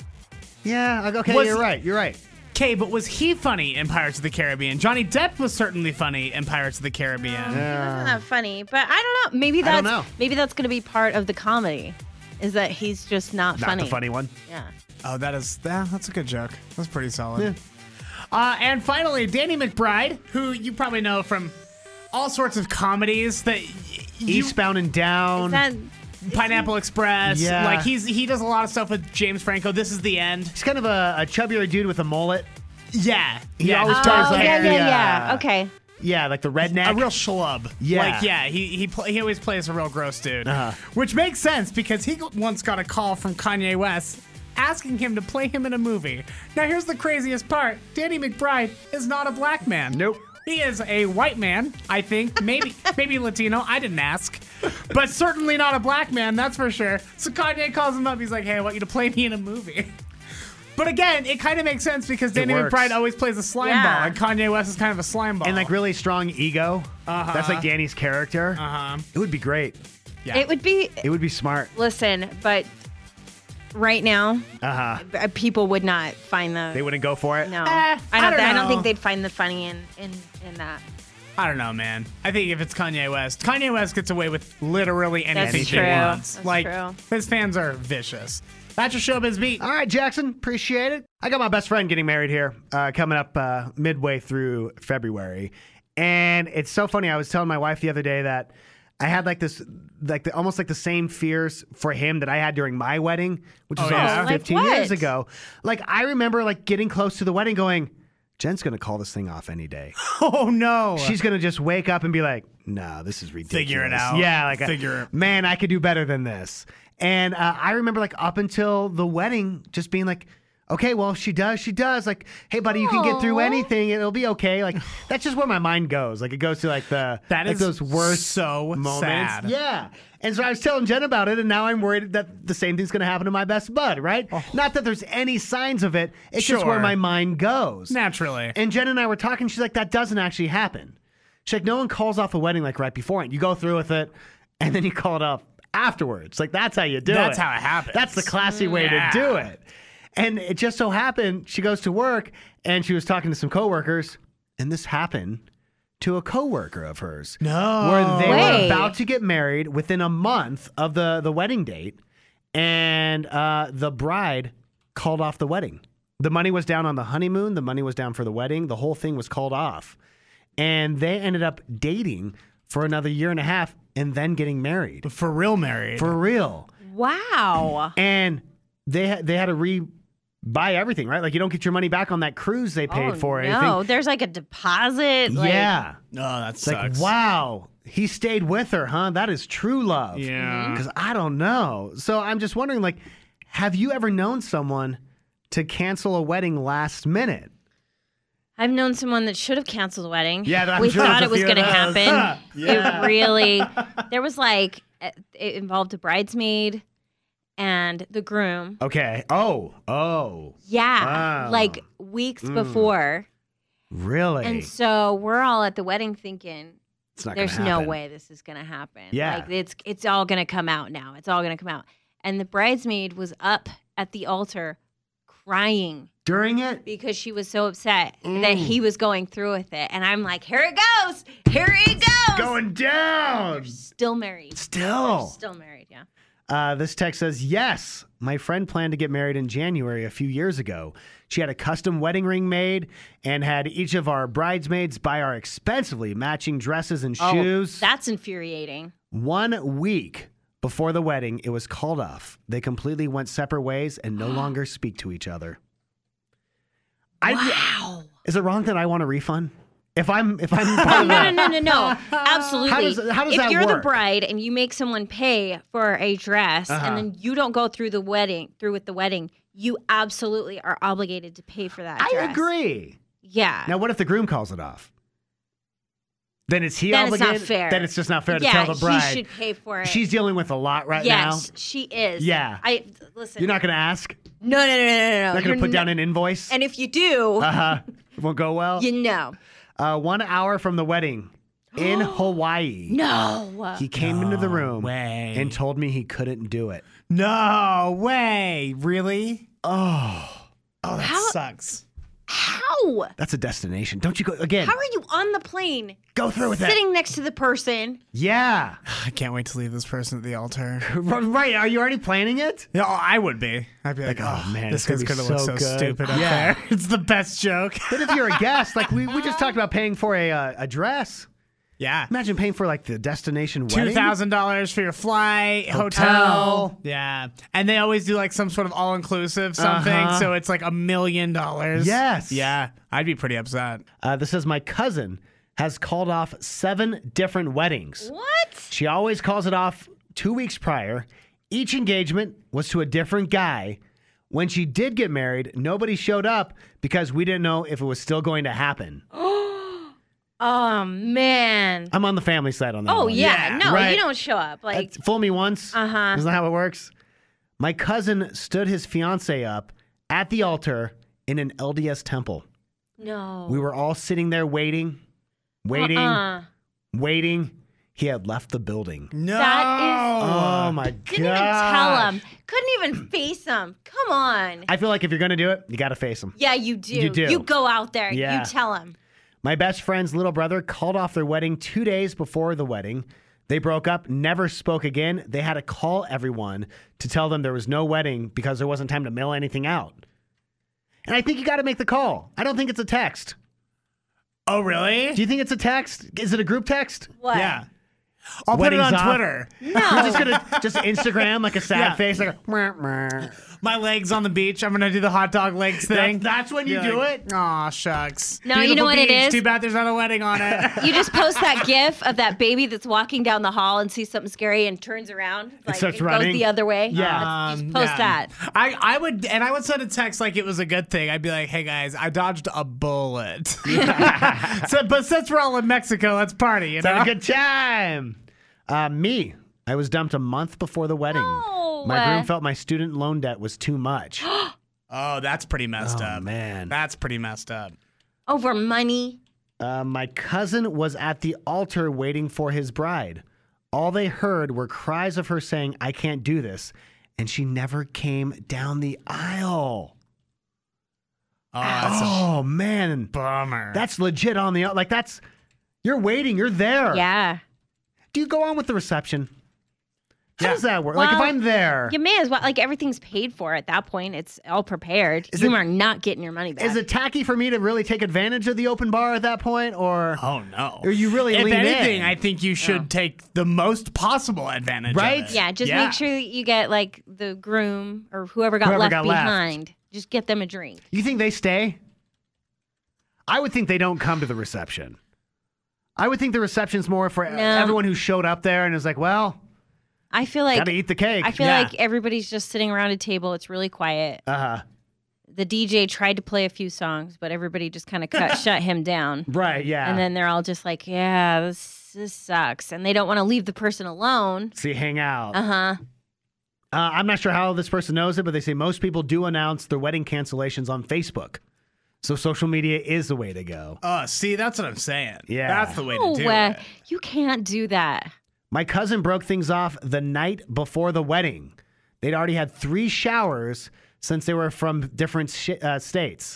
Yeah, okay, you're right. Okay, but was he funny in Pirates of the Caribbean? Johnny Depp was certainly funny in Pirates of the Caribbean. He wasn't that funny, but I don't know. Maybe that's going to be part of the comedy, is that he's just not funny. Not the funny one. Yeah. Oh, that's a good joke. That's pretty solid. Yeah. And finally, Danny McBride, who you probably know from all sorts of comedies that Eastbound and Down. Pineapple Express. Yeah. Like he does a lot of stuff with James Franco. This is the end. He's kind of a chubbier dude with a mullet. Yeah. He always does like yeah. Okay. Yeah, like the redneck. A real schlub. Yeah. Like, yeah, he always plays a real gross dude. Which makes sense because he once got a call from Kanye West asking him to play him in a movie. Now, here's the craziest part. Danny McBride is not a black man. Nope. He is a white man, I think. Maybe Latino. I didn't ask. But certainly not a black man, that's for sure. So Kanye calls him up. He's like, hey, I want you to play me in a movie. But again, it kind of makes sense because Danny McBride always plays a slime ball, and Kanye West is kind of a slime ball. And like really strong ego. That's like Danny's character. It would be great. Yeah. It would be smart. Listen, but right now, people would not find the. They wouldn't go for it. No, I don't think they'd find the funny in that. I don't know, man. I think if it's Kanye West gets away with literally anything he wants. That's true. His fans are vicious. That's your Showbiz Beat. All right, Jackson. Appreciate it. I got my best friend getting married here coming up midway through February. And it's so funny. I was telling my wife the other day that I had like this, almost like the same fears for him that I had during my wedding, which was almost 15 years ago. Like, I remember like getting close to the wedding going, Jen's going to call this thing off any day. Oh, no. She's going to just wake up and be like, no, this is ridiculous. Figure it out. Yeah, like, man, I could do better than this. And I remember like up until the wedding just being like, okay, well, if she does, she does. Like, hey, buddy, you can get through anything. It'll be okay. Like, that's just where my mind goes. Like, it goes to like those worst moments. Sad. Yeah. And so I was telling Jen about it, and now I'm worried that the same thing's going to happen to my best bud, right? Oh. Not that there's any signs of it. It's just where my mind goes. Naturally. And Jen and I were talking. She's like, that doesn't actually happen. She's like, no one calls off the wedding like right before it. You go through with it, and then you call it off afterwards. Like, that's how you do it. That's how it happens. That's the classy way to do it. And it just so happened, she goes to work, and she was talking to some coworkers, and this happened to a coworker of hers. No. Where they were about to get married within a month of the wedding date, and the bride called off the wedding. The money was down on the honeymoon. The money was down for the wedding. The whole thing was called off. And they ended up dating for another year and a half and then getting married. For real married. For real. Wow. And they had to buy everything, right? Like, you don't get your money back on that cruise they paid for. No, there's like a deposit. Yeah. No, that it's sucks. Like, wow, he stayed with her, huh? That is true love. Yeah. Because I don't know. So I'm just wondering, like, have you ever known someone to cancel a wedding last minute? I've known someone that should have canceled the wedding. Yeah, we thought it was going to happen. Yeah. It really, there was like, it involved a bridesmaid and the groom. Okay. Oh. Yeah. Wow. Like weeks before. Really? And so we're all at the wedding thinking, it's not there's gonna no happen. way this is going to happen. Yeah. Like it's all going to come out now. It's all going to come out. And the bridesmaid was up at the altar crying. During it? Because she was so upset that he was going through with it. And I'm like, here it goes. Here it goes. Going down. They're still married. Still. They're still married, yeah. This text says, yes, my friend planned to get married in January a few years ago. She had a custom wedding ring made and had each of our bridesmaids buy our expensively matching dresses and shoes. That's infuriating. 1 week before the wedding, it was called off. They completely went separate ways and no longer speak to each other. Wow. Is it wrong that I want a refund? If I'm part of that? No. Absolutely. How does if that you're work? the bride and you make someone pay for a dress and then you don't go through with the wedding, you absolutely are obligated to pay for that dress. I agree. Yeah. Now, what if the groom calls it off? Then is he Then obligated? it's not fair. Then it's just not fair to tell the bride. he should pay for it. She's dealing with a lot now. Yes, she is. Yeah. Listen. You're not going to ask? No. Not going to put down an invoice? And if you do, it won't go well? you know. 1 hour from the wedding in Hawaii. No. He came into the room way. and told me he couldn't do it. No way. Really? Oh, that sucks. How? That's a destination. Don't you go again? How are you on the plane? Go through with that. Sitting next to the person. Yeah. I can't wait to leave this person at the altar. Right. Are you already planning it? Yeah, I would be. I'd be like, oh man, this guy's gonna look so stupid up there. It's the best joke. But if you're a guest, like we just talked about paying for a dress. Yeah. Imagine paying for like the destination wedding. $2,000 for your flight, hotel. Yeah. And they always do like some sort of all-inclusive something. So it's like $1 million. Yes. Yeah. I'd be pretty upset. This says my cousin has called off 7 different weddings. What? She always calls it off 2 weeks prior. Each engagement was to a different guy. When she did get married, nobody showed up because we didn't know if it was still going to happen. Oh, man. I'm on the family side on that Oh, one. yeah. No, Right. you don't show up. Like, Fool me once. Isn't that how it works? My cousin stood his fiance up at the altar in an LDS temple. no. We were all sitting there waiting. He had left the building. No. That is. Oh, my God. Didn't even tell him. Couldn't even face him. Come on. I feel like if you're going to do it, you got to face him. Yeah, you do. You do. You go out there. Yeah. You tell him. My best friend's little brother called off their wedding 2 days before the wedding. They broke up, never spoke again. They had to call everyone to tell them there was no wedding because there wasn't time to mail anything out. And I think you got to make the call. I don't think it's a text. Oh, really? Do you think it's a text? Is it a group text? What? Yeah. I'll put it on Twitter. No. You're just going to just Instagram like a sad face. Like a, my legs on the beach. I'm going to do the hot dog legs thing. That's when you do it? Aw, shucks. No, you know what it is? Too bad there's not a wedding on it. You just post that GIF of that baby that's walking down the hall and sees something scary and turns around. Like, starts it running? goes the other way. Yeah. Just post that. I would send a text like it was a good thing. I'd be like, hey guys, I dodged a bullet. But since we're all in Mexico, let's party, you know? Have a good time. Me. I was dumped a month before the wedding. No. My groom felt my student loan debt was too much. Oh, that's pretty messed up. Man. That's pretty messed up. Over money. My cousin was at the altar waiting for his bride. All they heard were cries of her saying, I can't do this. And she never came down the aisle. Oh, man. Bummer. That's legit on the, like that's, you're waiting, you're there. Yeah. Do you go on with the reception? How Yeah. does that work? Well, like if I'm there, You may as well. Like everything's paid for at that point. It's all prepared. Is You it- are not getting your money back. is it tacky for me to really take advantage of the open bar at that point, or Oh, no. or you really If lean anything, in? I think you should take the most possible advantage Right? of it. Yeah, just make sure that you get like the groom or whoever got left behind. Just get them a drink. You think they stay? I would think they don't come to the reception. I would think the reception's more for everyone who showed up there and is like, well, I feel like gotta eat the cake. I feel like everybody's just sitting around a table. It's really quiet. Uh-huh. The DJ tried to play a few songs, but everybody just kind of shut him down. Right, yeah. And then they're all just like, yeah, this sucks. And they don't want to leave the person alone. So you hang out. Uh-huh. I'm not sure how this person knows it, but they say most people do announce their wedding cancellations on Facebook. So social media is the way to go. Oh, see, that's what I'm saying. Yeah. That's the way to do it. You can't do that. My cousin broke things off the night before the wedding. They'd already had 3 showers since they were from different states.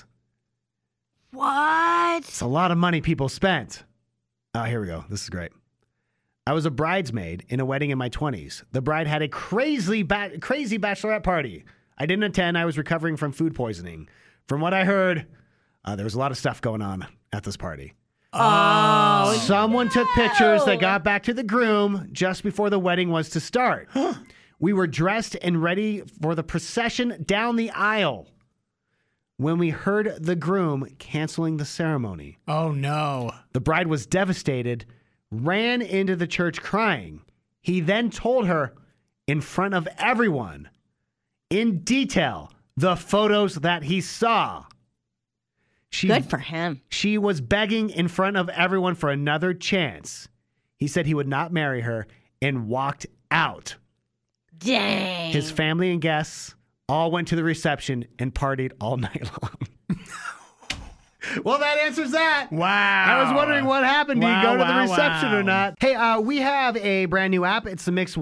What? It's a lot of money people spent. Oh, here we go. This is great. I was a bridesmaid in a wedding in my 20s. The bride had a crazy bachelorette party. I didn't attend. I was recovering from food poisoning. From what I heard, there was a lot of stuff going on at this party. Oh, Someone took pictures that got back to the groom just before the wedding was to start. We were dressed and ready for the procession down the aisle when we heard the groom canceling the ceremony. Oh, no. The bride was devastated, ran into the church crying. He then told her in front of everyone, in detail, the photos that he saw. Good for him. She was begging in front of everyone for another chance. He said he would not marry her and walked out. Dang. His family and guests all went to the reception and partied all night long. Well, that answers that. Wow. I was wondering what happened. Do you go to the reception or not? Hey, we have a brand new app. It's the Mix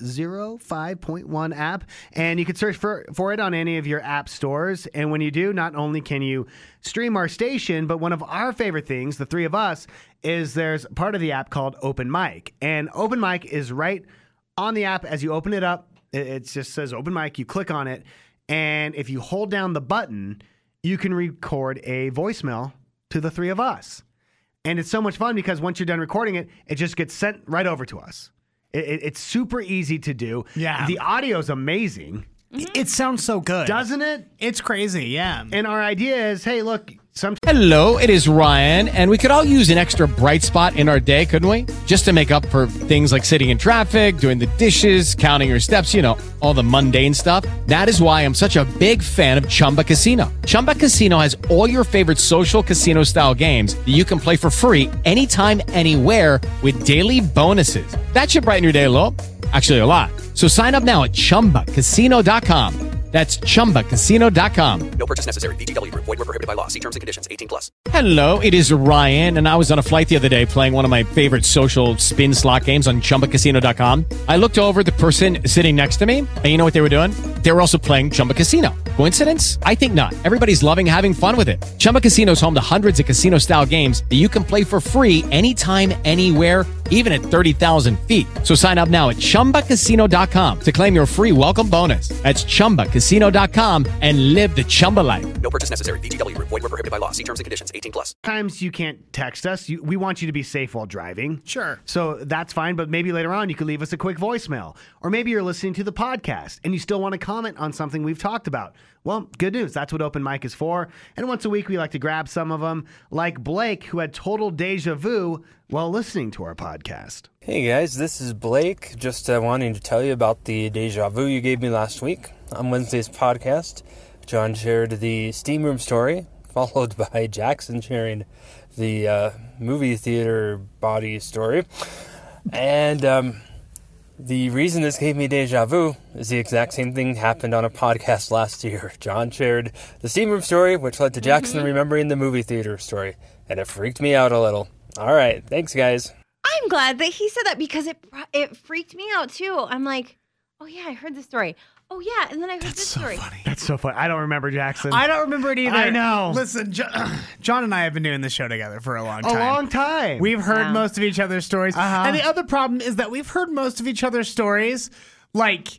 105.1 app, and you can search for it on any of your app stores. And when you do, not only can you stream our station, but one of our favorite things, the three of us, is there's part of the app called Open Mic. And Open Mic is right on the app. As you open it up, it just says Open Mic. You click on it, and if you hold down the button, you can record a voicemail to the three of us. And it's so much fun because once you're done recording it, it just gets sent right over to us. It's super easy to do. Yeah. The audio's amazing. It sounds so good. Doesn't it? It's crazy, yeah. And our idea is, hey, look, Hello, it is Ryan, and we could all use an extra bright spot in our day, couldn't we? Just to make up for things like sitting in traffic, doing the dishes, counting your steps, all the mundane stuff. That is why I'm such a big fan of Chumba Casino. Chumba Casino has all your favorite social casino-style games that you can play for free anytime, anywhere with daily bonuses. That should brighten your day a little. Actually, a lot. So sign up now at ChumbaCasino.com. That's ChumbaCasino.com. No purchase necessary. VGW Group. Void where prohibited by law. See terms and conditions. 18+. Hello, it is Ryan, and I was on a flight the other day playing one of my favorite social spin slot games on ChumbaCasino.com. I looked over at the person sitting next to me, and you know what they were doing? They were also playing Chumba Casino. Coincidence? I think not. Everybody's loving having fun with it. Chumba Casino is home to hundreds of casino-style games that you can play for free anytime, anywhere, even at 30,000 feet. So sign up now at ChumbaCasino.com to claim your free welcome bonus. That's ChumbaCasino.com and live the Chumba life. No purchase necessary. VGW Group. Void where prohibited by law. See terms and conditions. 18+. Sometimes you can't text us. We want you to be safe while driving. Sure. So that's fine, but maybe later on you could leave us a quick voicemail. Or maybe you're listening to the podcast and you still want to comment on something we've talked about. Well, good news. That's what Open Mic is for. And once a week, we like to grab some of them, like Blake, who had total deja vu while listening to our podcast. Hey, guys. This is Blake. Just wanting to tell you about the deja vu you gave me last week. On Wednesday's podcast, John shared the steam room story, followed by Jackson sharing the movie theater body story. And the reason this gave me deja vu is the exact same thing happened on a podcast last year. John shared the steam room story, which led to Jackson remembering the movie theater story, and it freaked me out a little. All right, thanks, guys. I'm glad that he said that because it freaked me out too. I'm like, oh yeah, I heard the story. Oh yeah, and then I heard this story. That's so funny. I don't remember Jackson. I don't remember it either. I know. Listen, John and I have been doing this show together for a long time. A long time. We've heard most of each other's stories. And the other problem is that we've heard most of each other's stories like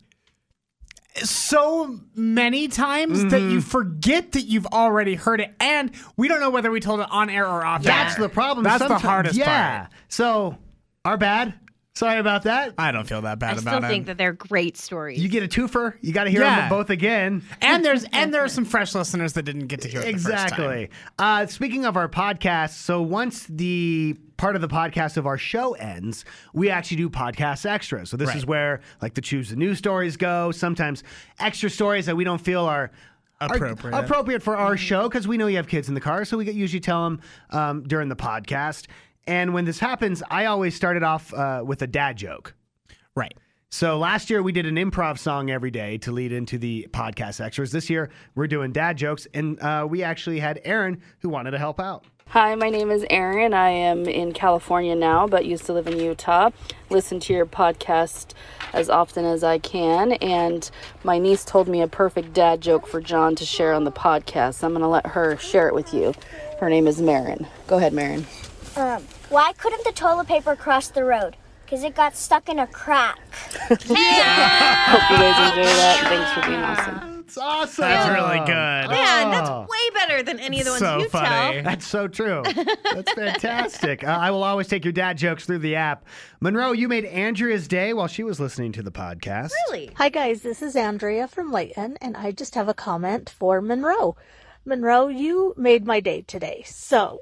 so many times that you forget that you've already heard it. And we don't know whether we told it on air or off air. That's the problem. That's the hardest part. So, our bad. Sorry about that. I don't feel that bad about it. I still think that they're great stories. You get a twofer. You got to hear them both again. And there are some fresh listeners that didn't get to hear it exactly. the first time. Speaking of our podcast, so once the part of the podcast of our show ends, we actually do podcast extras. So this is where like the Choose the News stories go. Sometimes extra stories that we don't feel are appropriate for our show because we know you have kids in the car. So we usually tell them during the podcast. And when this happens, I always started off with a dad joke. Right. So last year we did an improv song every day to lead into the podcast extras. This year we're doing dad jokes, and we actually had Aaron who wanted to help out. Hi, my name is Erin. I am in California now, but used to live in Utah. Listen to your podcast as often as I can, and my niece told me a perfect dad joke for John to share on the podcast. I'm going to let her share it with you. Her name is Marin. Go ahead, Marin. Why couldn't the toilet paper cross the road? Because it got stuck in a crack. Hope you guys enjoy that. Thanks for being awesome. It's awesome. That's really good. Man, that's way better than any of the ones so you funny. tell. That's so true. That's fantastic. I will always take your dad jokes through the app. Monroe, you made Andrea's day while she was listening to the podcast. Really? Hi, guys. This is Andrea from Layton, and I just have a comment for Monroe. Monroe, you made my day today. So,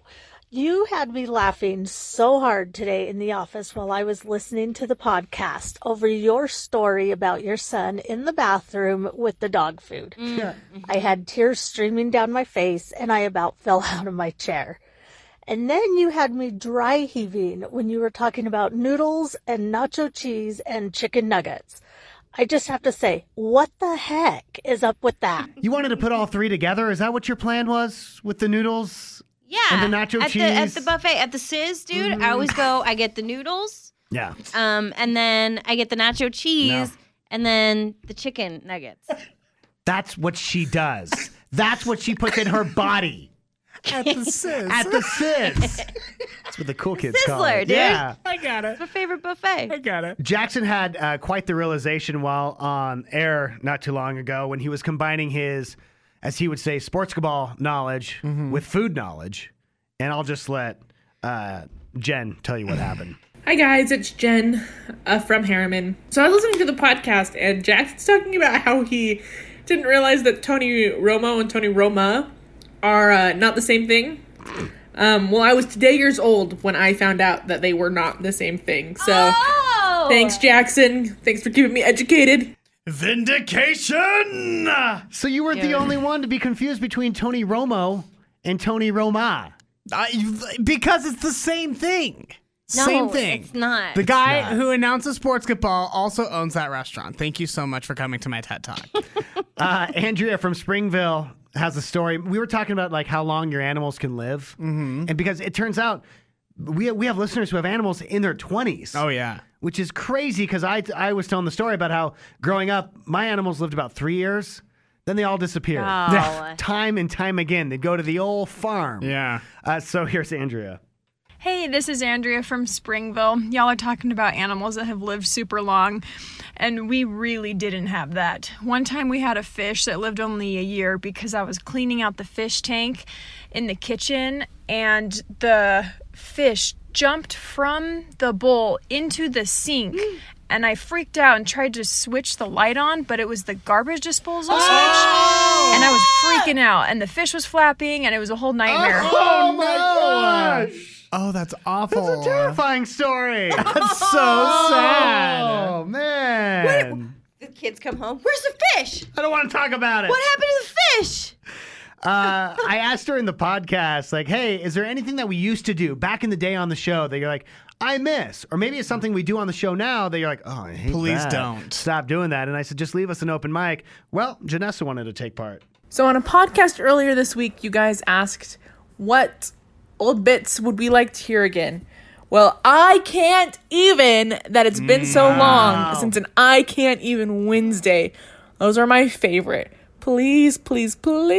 You had me laughing so hard today in the office while I was listening to the podcast over your story about your son in the bathroom with the dog food. I had tears streaming down my face and I about fell out of my chair. And then you had me dry heaving when you were talking about noodles and nacho cheese and chicken nuggets. I just have to say, what the heck is up with that? You wanted to put all three together? Is that what your plan was with the noodles? Yeah. And the nacho cheese? At the buffet, at the Sizz, dude, I always go, I get the noodles. Yeah. And then I get the nacho cheese and then the chicken nuggets. That's what she does. That's what she puts in her body. At the Sizz. At the Sizz. That's what the cool kids call Sizzler, it. dude. Yeah. I got it. It's my favorite buffet. I got it. Jackson had quite the realization while on air not too long ago when he was combining his, as he would say, sports ball knowledge with food knowledge. And I'll just let Jen tell you what happened. Hi guys, it's Jen from Harriman. So I was listening to the podcast and Jackson's talking about how he didn't realize that Tony Romo and Tony Roma are not the same thing. Well, I was today years old when I found out that they were not the same thing. So thanks, Jackson. Thanks for keeping me educated. Vindication! So you were the only one to be confused between Tony Romo and Tony Roma. Because it's the same thing. No, Same thing. it's not. The guy who announces Sports Ball also owns that restaurant. Thank you so much for coming to my TED Talk. Andrea from Springville has a story. We were talking about like how long your animals can live. And because it turns out we have listeners who have animals in their 20s. Oh, yeah. Which is crazy because I was telling the story about how growing up, my animals lived about 3 years. Then they all disappeared. Oh. Time and time again. They'd go to the old farm. Yeah. So here's Andrea. Hey, this is Andrea from Springville. Y'all are talking about animals that have lived super long, and we really didn't have that. One time we had a fish that lived only a year because I was cleaning out the fish tank in the kitchen, and the fish jumped from the bowl into the sink. And I freaked out and tried to switch the light on, but it was the garbage disposal switch. And I was freaking out. And the fish was flapping, and it was a whole nightmare. Oh my gosh! Oh, that's awful. That's a terrifying story. That's so sad. Oh, man. The kids come home. Where's the fish? I don't want to talk about it. What happened to the fish? I asked her in the podcast, like, hey, is there anything that we used to do back in the day on the show that you're like, I miss? Or maybe it's something we do on the show now that you're like, oh, I hate Please that. don't. Stop doing that. And I said, just leave us an open mic. Well, Janessa wanted to take part. So on a podcast earlier this week, you guys asked what old bits would we like to hear again? Well, I can't even that it's been so long since an I Can't Even Wednesday. Those are my favorite. Please, please,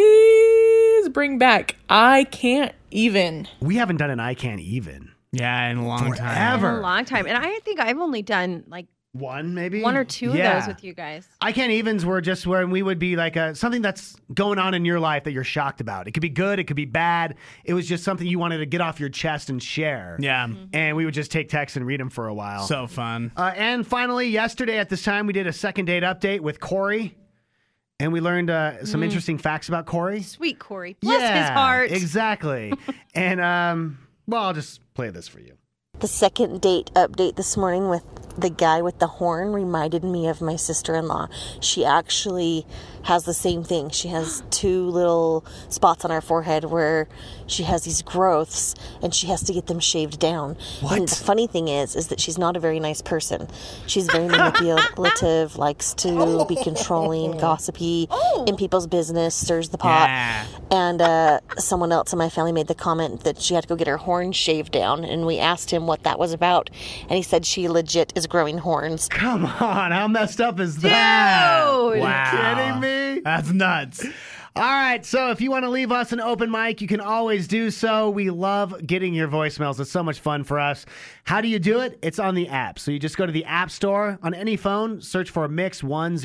please bring back I Can't Even. We haven't done an I Can't Even. Yeah, in a long time. In a long time. And I think I've only done like one, maybe? One or two of those with you guys. I Can't Evens were just when we would be like something that's going on in your life that you're shocked about. It could be good, it could be bad. It was just something you wanted to get off your chest and share. Yeah. And we would just take texts and read them for a while. So fun. And finally, yesterday at this time, we did a second date update with Corey. And we learned some interesting facts about Corey. Sweet Corey. Bless his heart. Exactly. And, well, I'll just play this for you. The second date update this morning with the guy with the horn reminded me of my sister-in-law. She actually has the same thing. She has two little spots on her forehead where she has these growths and she has to get them shaved down. What? And the funny thing is that she's not a very nice person. She's very manipulative, likes to be controlling, gossipy, in people's business, stirs the pot. Yeah. And someone else in my family made the comment that she had to go get her horns shaved down, and we asked him what that was about, and he said she legit is growing horns. Come on, how messed up is that? Dude! Wow. Are you kidding me? That's nuts. All right, so if you want to leave us an open mic, you can always do so. We love getting your voicemails. It's so much fun for us. How do you do it? It's on the app. So you just go to the App Store on any phone, search for Mix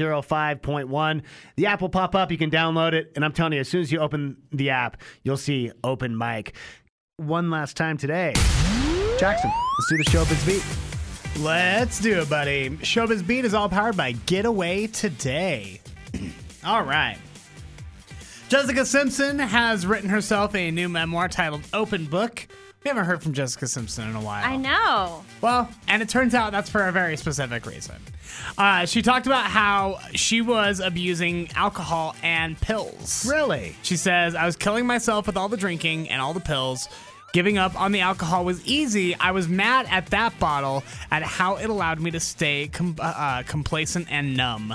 105.1. The app will pop up. You can download it. And I'm telling you, as soon as you open the app, you'll see open mic. One last time today. Jackson, let's do the Showbiz Beat. Let's do it, buddy. Showbiz Beat is all powered by Getaway Today. All right. Jessica Simpson has written herself a new memoir titled Open Book. We haven't heard from Jessica Simpson in a while. I know. Well, and it turns out that's for a very specific reason. She talked about how she was abusing alcohol and pills. Really? She says, I was killing myself with all the drinking and all the pills. Giving up on the alcohol was easy. I was mad at that bottle at how it allowed me to stay complacent and numb.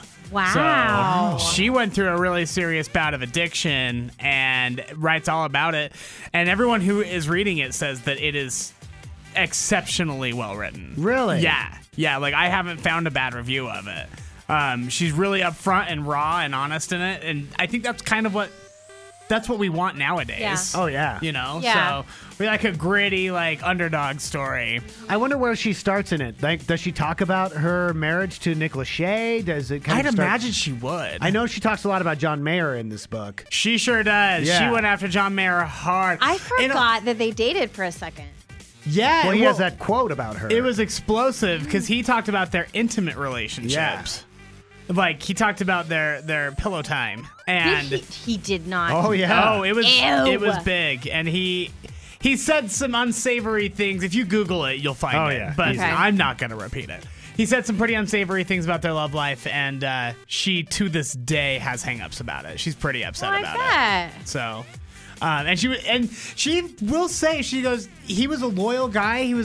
Wow. So she went through a really serious bout of addiction and writes all about it. And everyone who is reading it says that it is exceptionally well written. Really? Yeah. Yeah, like I haven't found a bad review of it. She's really upfront and raw and honest in it. And I think that's kind of what we want nowadays. Yeah. Oh, yeah. You know? Yeah. So we like a gritty, like, underdog story. I wonder where she starts in it. Like, does she talk about her marriage to Nick Lachey? Does it kind I'd of start... imagine she would. I know she talks a lot about John Mayer in this book. She sure does. Yeah. She went after John Mayer hard. I forgot that they dated for a second. Yeah. Well, he has that quote about her. It was explosive because he talked about their intimate relationships. Yeah. Like, he talked about their pillow time. And He did not. Oh, yeah. Oh, it was Ew. big. And he said some unsavory things. If you Google it, you'll find it. Yeah. But Okay. I'm not going to repeat it. He said some pretty unsavory things about their love life, and she, to this day, has hang-ups about it. She's pretty upset about it. So... and she will say, she goes, he was a loyal guy. He was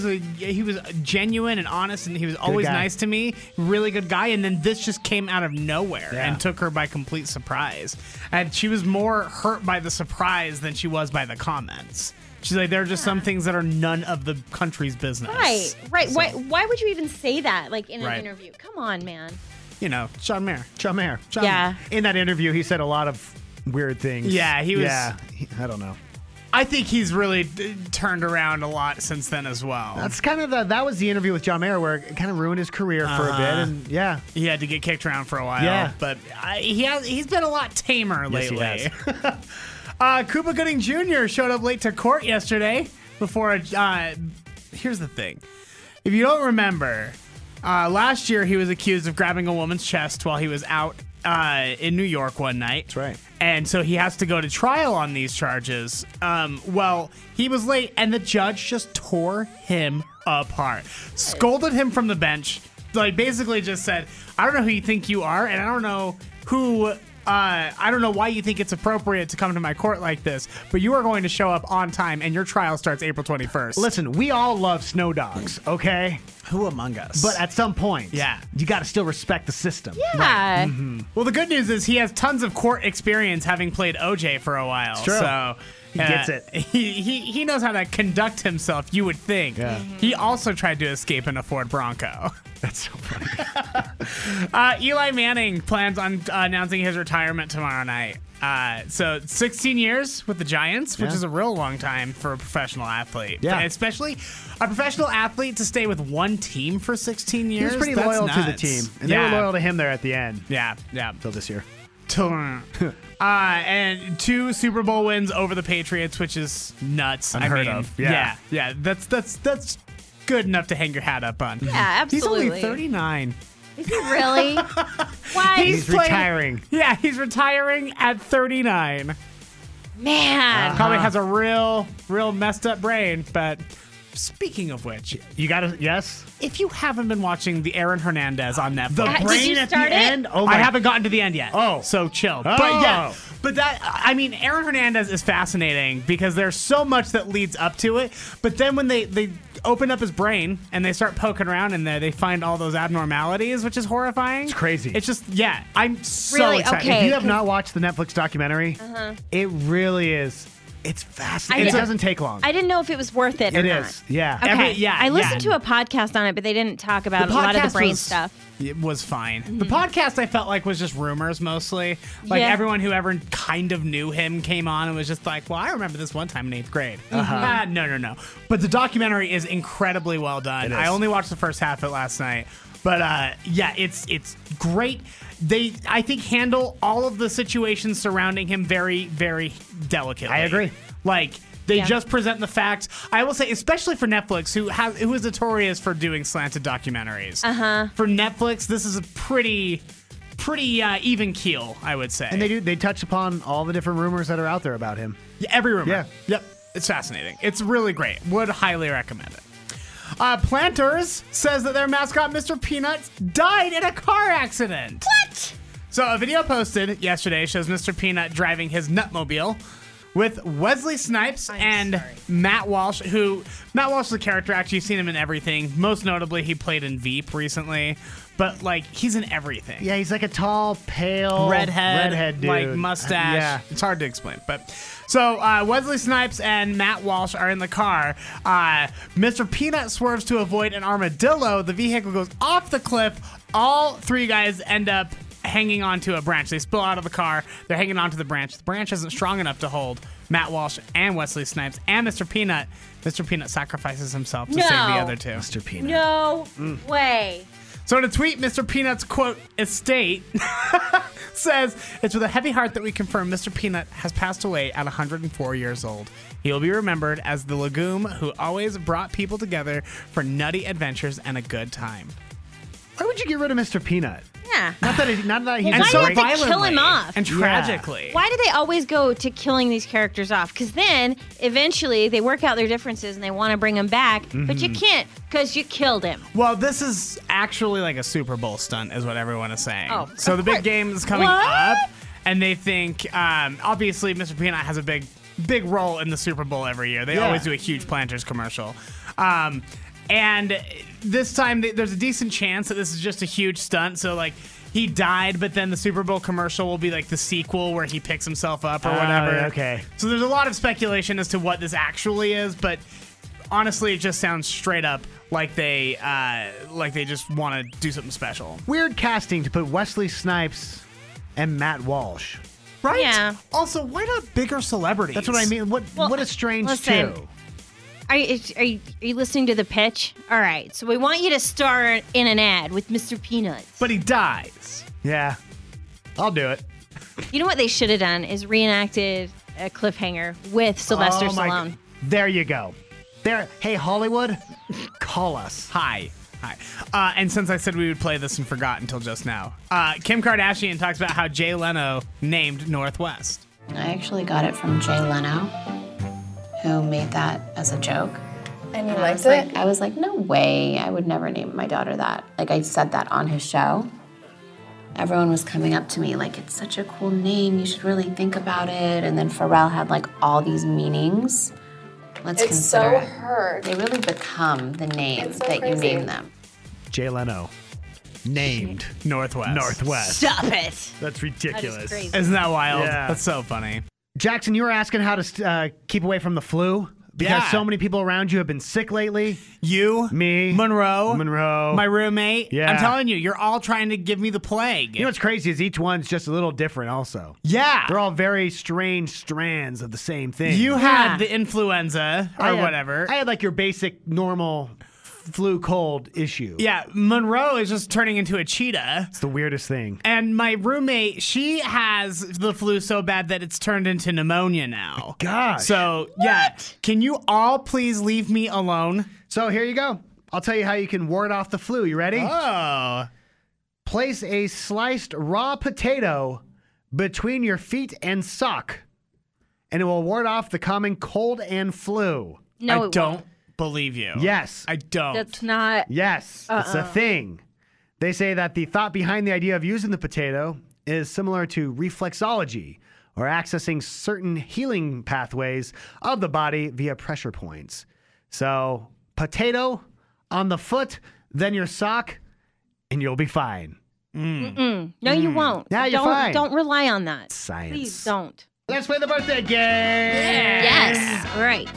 genuine and honest, and he was always guy. nice to me. Really good guy. And then this just came out of nowhere and took her by complete surprise. And she was more hurt by the surprise than she was by the comments. She's like, there are just some things that are none of the country's business. Right. So. Why would you even say that, like, in an Right. interview? Come on, man. You know, John Mayer. Yeah. In that interview, he said a lot of weird things. Yeah, he was... Yeah, I don't know. I think he's really turned around a lot since then as well. That's kind of that was the interview with John Mayer where it kind of ruined his career for a bit, and yeah, he had to get kicked around for a while. Yeah. But he's been a lot tamer lately. Yes, he Cuba Gooding Jr. showed up late to court yesterday before here's the thing. If you don't remember, last year he was accused of grabbing a woman's chest while he was out in New York one night. That's right. And so he has to go to trial on these charges. Well, he was late, and the judge just tore him apart. Scolded him from the bench. Like, basically just said, I don't know who you think you are, and I don't know I don't know why you think it's appropriate to come to my court like this, but you are going to show up on time, and your trial starts April 21st. Listen, we all love snow dogs, okay? Who among us? But at some point, yeah, you got to still respect the system. Yeah. Right. Mm-hmm. Well, the good news is he has tons of court experience, having played OJ for a while. It's true. So he gets it. He knows how to conduct himself, you would think. Yeah. He also tried to escape in a Ford Bronco. That's so funny. Eli Manning plans on announcing his retirement tomorrow night. So 16 years with the Giants, which is a real long time for a professional athlete. Yeah. Especially a professional athlete to stay with one team for 16 years. He was pretty That's loyal to the nuts. team. And they were loyal to him there at the end. Yeah. Until this year. And 2 Super Bowl wins over the Patriots, which is nuts. Unheard of. Yeah. That's good enough to hang your hat up on. Yeah, absolutely. He's only 39. Is he really? What? He's retiring. Yeah, he's retiring at 39. Man. Probably has a real messed up brain, but speaking of which, you gotta, yes? If you haven't been watching the Aaron Hernandez on Netflix. The brain Did you at the start it? end? Oh, I haven't gotten to the end yet. Oh. So chill. Oh. But yeah. But Aaron Hernandez is fascinating because there's so much that leads up to it. But then when they open up his brain and they start poking around in there, they find all those abnormalities, which is horrifying. It's crazy. It's just, yeah, I'm so Really? excited. Okay. If you have not watched the Netflix documentary, it really is. It's fascinating. It doesn't take long. I didn't know if it was worth it or It not. is. Yeah. Okay. I listened to a podcast on it, but they didn't talk about a lot of the brain stuff. It was fine. The podcast I felt like was just rumors mostly. Like Yeah. everyone who ever kind of knew him came on and was just like, well, I remember this one time in 8th grade. No. But the documentary is incredibly well done. It is. I only watched the first half of it last night. But yeah, it's great. They, I think, handle all of the situations surrounding him very, very delicately. I agree. Like, they just present the facts. I will say, especially for Netflix, who is notorious for doing slanted documentaries. For Netflix, this is a pretty even keel, I would say. And they touch upon all the different rumors that are out there about him. Yeah, every rumor. Yeah. Yep. It's fascinating. It's really great. Would highly recommend it. Planters says that their mascot, Mr. Peanuts, died in a car accident. What? So a video posted yesterday shows Mr. Peanut driving his Nutmobile with Wesley Snipes and Matt Walsh, Matt Walsh is a character. Actually, you've seen him in everything. Most notably, he played in Veep recently. But, like, he's in everything. Yeah, he's like a tall, pale, redhead dude. Like, mustache. Yeah. It's hard to explain. But so, Wesley Snipes and Matt Walsh are in the car. Mr. Peanut swerves to avoid an armadillo. The vehicle goes off the cliff. All three guys end up hanging onto a branch. They spill out of the car. They're hanging onto the branch. The branch isn't strong enough to hold Matt Walsh and Wesley Snipes and Mr. Peanut. Mr. Peanut sacrifices himself to save the other two. Mr. Peanut. No way. So in a tweet, Mr. Peanut's, quote, estate says, "It's with a heavy heart that we confirm Mr. Peanut has passed away at 104 years old. He will be remembered as the legume who always brought people together for nutty adventures and a good time." Why would you get rid of Mr. Peanut? Yeah. Not that he's Why so do they have to kill him off? and tragically. Why do they always go to killing these characters off? Because then, eventually, they work out their differences and they want to bring him back, but you can't because you killed him. Well, this is actually like a Super Bowl stunt, is what everyone is saying. Oh, so the big game is coming What? up, and they think, obviously, Mr. Peanut has a big role in the Super Bowl every year. They always do a huge Planters commercial. And this time, there's a decent chance that this is just a huge stunt. So, like, he died, but then the Super Bowl commercial will be, like, the sequel where he picks himself up or whatever. Okay. So there's a lot of speculation as to what this actually is, but honestly, it just sounds straight up like they just want to do something special. Weird casting to put Wesley Snipes and Matt Walsh. Right? Yeah. Also, why not bigger celebrities? That's what I mean. What a strange listen, two. Are you listening to the pitch? All right, so we want you to star in an ad with Mr. Peanuts. But he dies. Yeah. I'll do it. You know what they should have done is reenacted a cliffhanger with Sylvester Stallone. There you go. Hey, Hollywood, call us. Hi. And since I said we would play this and forgot until just now, Kim Kardashian talks about how Jay Leno named Northwest. I actually got it from Jay Leno, who made that as a joke. And you liked it? I was like, no way. I would never name my daughter that. Like, I said that on his show. Everyone was coming up to me like, it's such a cool name. You should really think about it. And then Pharrell had like all these meanings. Let's It's consider so it. hard. They really become the name It's so that you crazy. name them. Jay Leno. Named Northwest. Stop it. That's ridiculous. That is crazy. Isn't that wild? Yeah. That's so funny. Jackson, you were asking how to keep away from the flu because Yeah. so many people around you have been sick lately. You, Me, Monroe, my roommate. Yeah. I'm telling you, you're all trying to give me the plague. You know what's crazy is each one's just a little different also. Yeah. They're all very strange strands of the same thing. You had the influenza or I had- whatever. I had like your basic normal flu cold issue. Yeah, Monroe is just turning into a cheetah. It's the weirdest thing. And my roommate, she has the flu so bad that it's turned into pneumonia now. Gosh. So, yeah. Can you all please leave me alone? So here you go. I'll tell you how you can ward off the flu. You ready? Oh. Place a sliced raw potato between your feet and sock, and it will ward off the common cold and flu. No, I it don't won't. believe you. Yes. I don't. That's not. Yes, it's a thing. They say that the thought behind the idea of using the potato is similar to reflexology, or accessing certain healing pathways of the body via pressure points. So, potato on the foot, then your sock, and you'll be fine. No, you won't. Yeah, you're don't, fine. Don't rely on that. Science. Please don't. Let's play the birthday game. Yes. Right.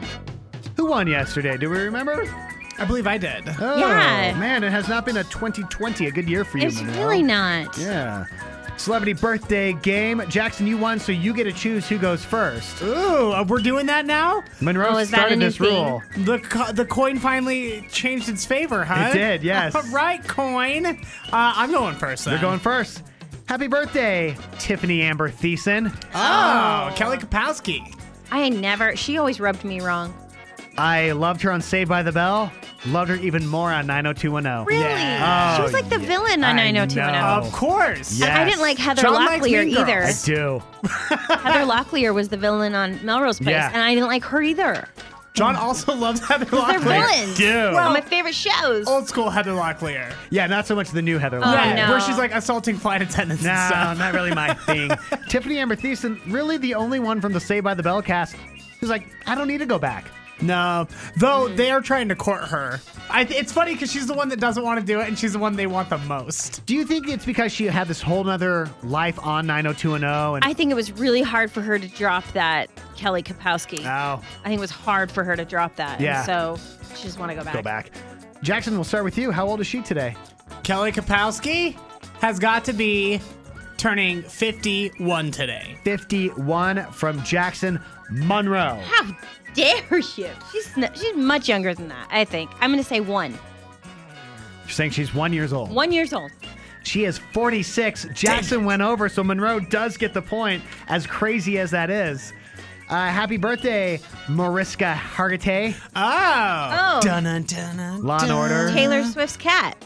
Who won yesterday? Do we remember? I believe I did. Oh, Yeah. man, it has not been a 2020, a good year for you, It's Monroe. really not. Yeah. Celebrity birthday game. Jackson, you won, so you get to choose who goes first. Ooh, we're doing that now? Monroe Oh, is that a started new this thing? rule. The coin finally changed its favor, huh? It did, yes. All right, coin. I'm going first then. You're going first. Happy birthday, Tiffany Amber Thiessen. Oh, Kelly Kapowski. She always rubbed me wrong. I loved her on Saved by the Bell. Loved her even more on 90210. Really? Yeah. She was like the villain on 90210. know. Of course. Yes. I didn't like Heather John likes Locklear Mean either. I Girls. do. Heather Locklear was the villain on Melrose Place, Yeah. and I didn't like her either. John also loves Heather They're Locklear. villains. do. One of my favorite shows. Old school Heather Locklear. Yeah, not so much the new Heather Oh, Locklear. no. Where she's like assaulting flight attendants and No, stuff. not really my thing. Tiffany Amber Thiessen, really the only one from the Saved by the Bell cast who's like, I don't need to go back. No, though they are trying to court her. It's funny because she's the one that doesn't want to do it, and she's the one they want the most. Do you think it's because she had this whole nother life on 90210? And I think it was really hard for her to drop that Kelly Kapowski. Oh. I think it was hard for her to drop that. Yeah. And so she just want to Go back. Jackson, we'll start with you. How old is she today? Kelly Kapowski has got to be turning 51 today. 51 from Jackson Monroe. How dare you? She's much younger than that, I think. I'm going to say 1. You're saying she's 1 year old. 1 year old. She is 46. Jackson went over, so Monroe does get the point, as crazy as that is. Happy birthday, Mariska Hargitay. Oh. Oh. Law and Order. Taylor Swift's cat.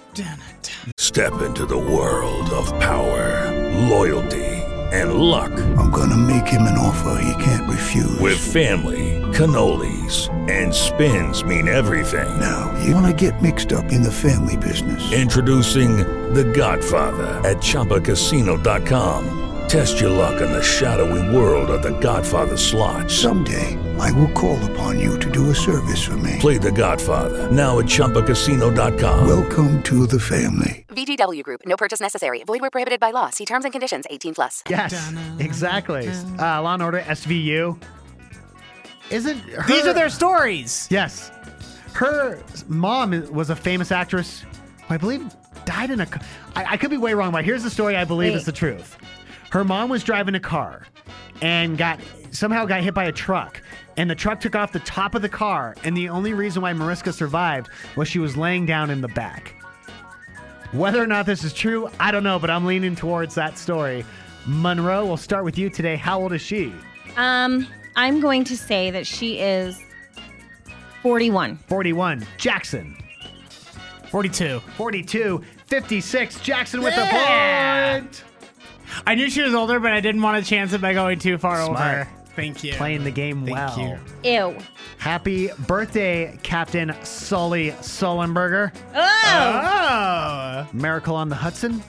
Step into the world of power, loyalty, and luck. I'm gonna make him an offer he can't refuse. With family, cannolis, and spins mean everything. Now, you wanna get mixed up in the family business. Introducing The Godfather at ChumbaCasino.com. Test your luck in the shadowy world of The Godfather slot. Someday, I will call upon you to do a service for me. Play The Godfather now at ChumbaCasino.com. Welcome to the family. VGW Group. No purchase necessary. Void where prohibited by law. See terms and conditions. 18+. Yes, exactly. Law and Order, SVU. Isn't her... These are their stories. Yes. Her mom was a famous actress who I believe died in a... I could be way wrong, but here's the story I believe is the truth. Her mom was driving a car and somehow got hit by a truck. And the truck took off the top of the car. And the only reason why Mariska survived was she was laying down in the back. Whether or not this is true, I don't know, but I'm leaning towards that story. Monroe, we'll start with you today. How old is she? I'm going to say that she is 41. 41. Jackson. 42. 42. 56. Jackson with the point. I knew she was older, but I didn't want to chance it by going too far Smart. over. Thank you. Playing the game well. you. Ew. Happy birthday, Captain Sully Sullenberger. Oh! Miracle on the Hudson.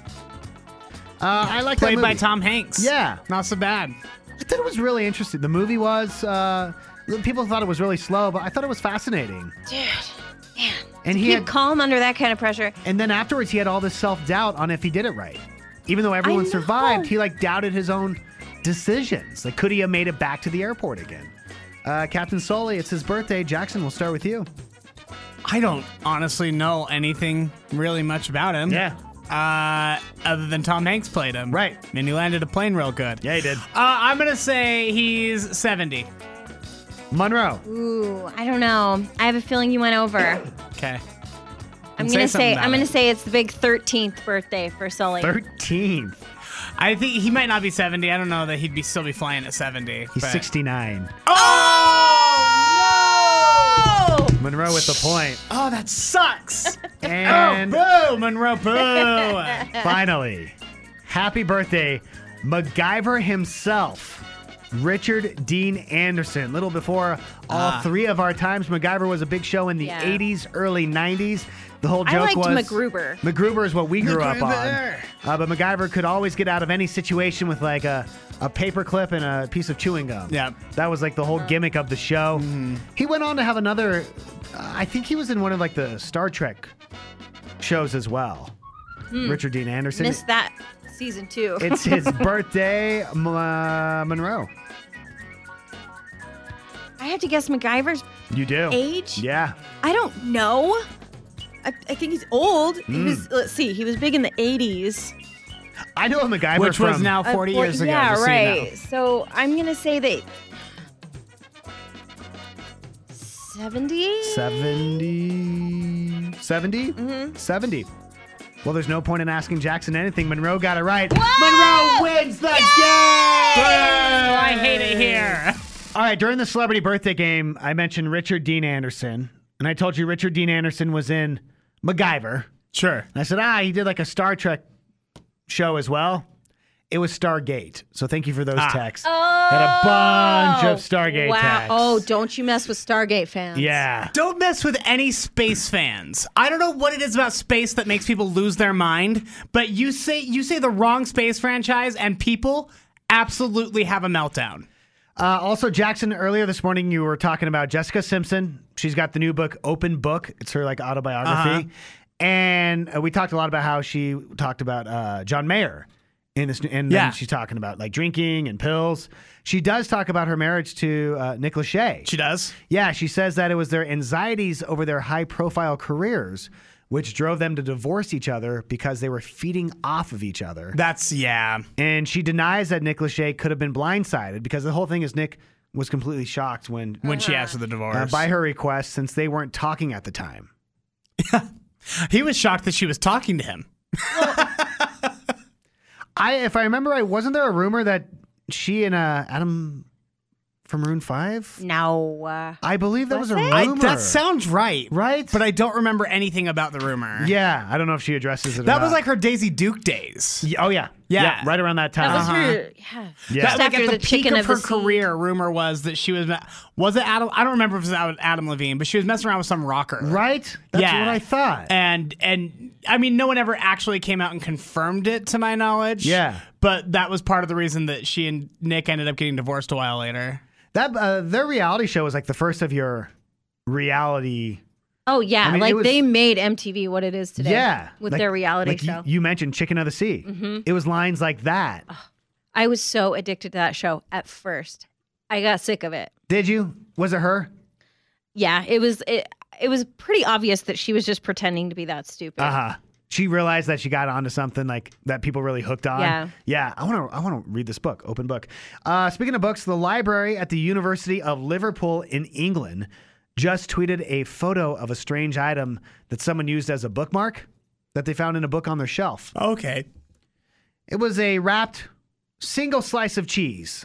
I like that Played by movie. Tom Hanks. Yeah. Not so bad. I thought it was really interesting. The movie was, people thought it was really slow, but I thought it was fascinating. Dude, man. And he Keep had, calm under that kind of pressure. and then afterwards, he had all this self-doubt on if he did it right. Even though everyone know. survived, he doubted his own decisions. Like, could he have made it back to the airport again? Captain Sully, it's his birthday. Jackson, we'll start with you. I don't honestly know anything really much about him. Yeah. Other than Tom Hanks played him. Right. And he landed a plane real good. Yeah, he did. I'm going to say he's 70. Monroe. Ooh, I don't know. I have a feeling you went over. Okay. I'm gonna say it's the big 13th birthday for Sully. 13th. I think he might not be 70. I don't know that he'd still be flying at 70. He's but- 69. Oh! No! Monroe with the point. Oh, that sucks. And boo, Monroe, boo. finally, happy birthday, MacGyver himself, Richard Dean Anderson. Little before all three of our times, MacGyver was a big show in the 80s, early 90s. The whole joke I liked was MacGruber. MacGruber is what we grew up MacGruber. on. But MacGyver could always get out of any situation with like a paper clip and a piece of chewing gum. Yeah. That was like the whole gimmick of the show. Mm-hmm. He went on to have another, I think he was in one of like the Star Trek shows as well. Richard Dean Anderson. Missed that season 2. It's his birthday, Monroe. I have to guess MacGyver's You do. age. Yeah. I don't know. I think he's old. He was. Let's see. He was big in the 80s. I know a MacGyver Which was from now 40 years ago. Yeah, just so you know. right. So I'm gonna say that 70. 70. 70? Mm-hmm. 70. Well, there's no point in asking Jackson anything. Monroe got it right. Monroe wins the game! Boo, I hate it here. All right, during the celebrity birthday game, I mentioned Richard Dean Anderson, and I told you Richard Dean Anderson was in MacGyver. Sure. And I said, he did like a Star Trek show as well. It was Stargate. So thank you for those texts. Had a bunch of Stargate texts. Oh, don't you mess with Stargate fans. Yeah. Don't mess with any space fans. I don't know what it is about space that makes people lose their mind, but you say the wrong space franchise and people absolutely have a meltdown. Also, Jackson, earlier this morning, you were talking about Jessica Simpson. She's got the new book, Open Book. It's her like autobiography. And we talked a lot about how she talked about John Mayer. Then she's talking about like drinking and pills. She does talk about her marriage to Nick Lachey. She does? Yeah, she says that it was their anxieties over their high-profile careers which drove them to divorce each other because they were feeding off of each other. And she denies that Nick Lachey could have been blindsided because the whole thing is Nick was completely shocked when she asked for the divorce. By her request, since they weren't talking at the time. He was shocked that she was talking to him. If I remember right, wasn't there a rumor that she and Adam from Maroon 5? No. I believe that was a rumor. That sounds right. Right? But I don't remember anything about the rumor. Yeah, I don't know if she addresses it or That not. was like her Daisy Duke days. Oh, yeah. Yeah. Right around that time. That was her, That, like after at the the peak chicken of of her the sea. career, rumor was that she was it Adam? I don't remember if it was Adam Levine, but she was messing around with some rocker. Right? That's what I thought. And I mean, no one ever actually came out and confirmed it, to my knowledge. Yeah. But that was part of the reason that she and Nick ended up getting divorced a while later. That their reality show was like the first of your reality. Oh, yeah. I mean, they made MTV what it is today. Yeah. With their reality show. You mentioned Chicken of the Sea. Mhm. It was lines like that. I was so addicted to that show at first. I got sick of it. Did you? Was it her? Yeah, it was pretty obvious that she was just pretending to be that stupid. She realized that she got onto something like that people really hooked on. Yeah. Yeah. I want to read this book, Open Book. Speaking of books, the library at the University of Liverpool in England just tweeted a photo of a strange item that someone used as a bookmark that they found in a book on their shelf. Okay. It was a wrapped single slice of cheese.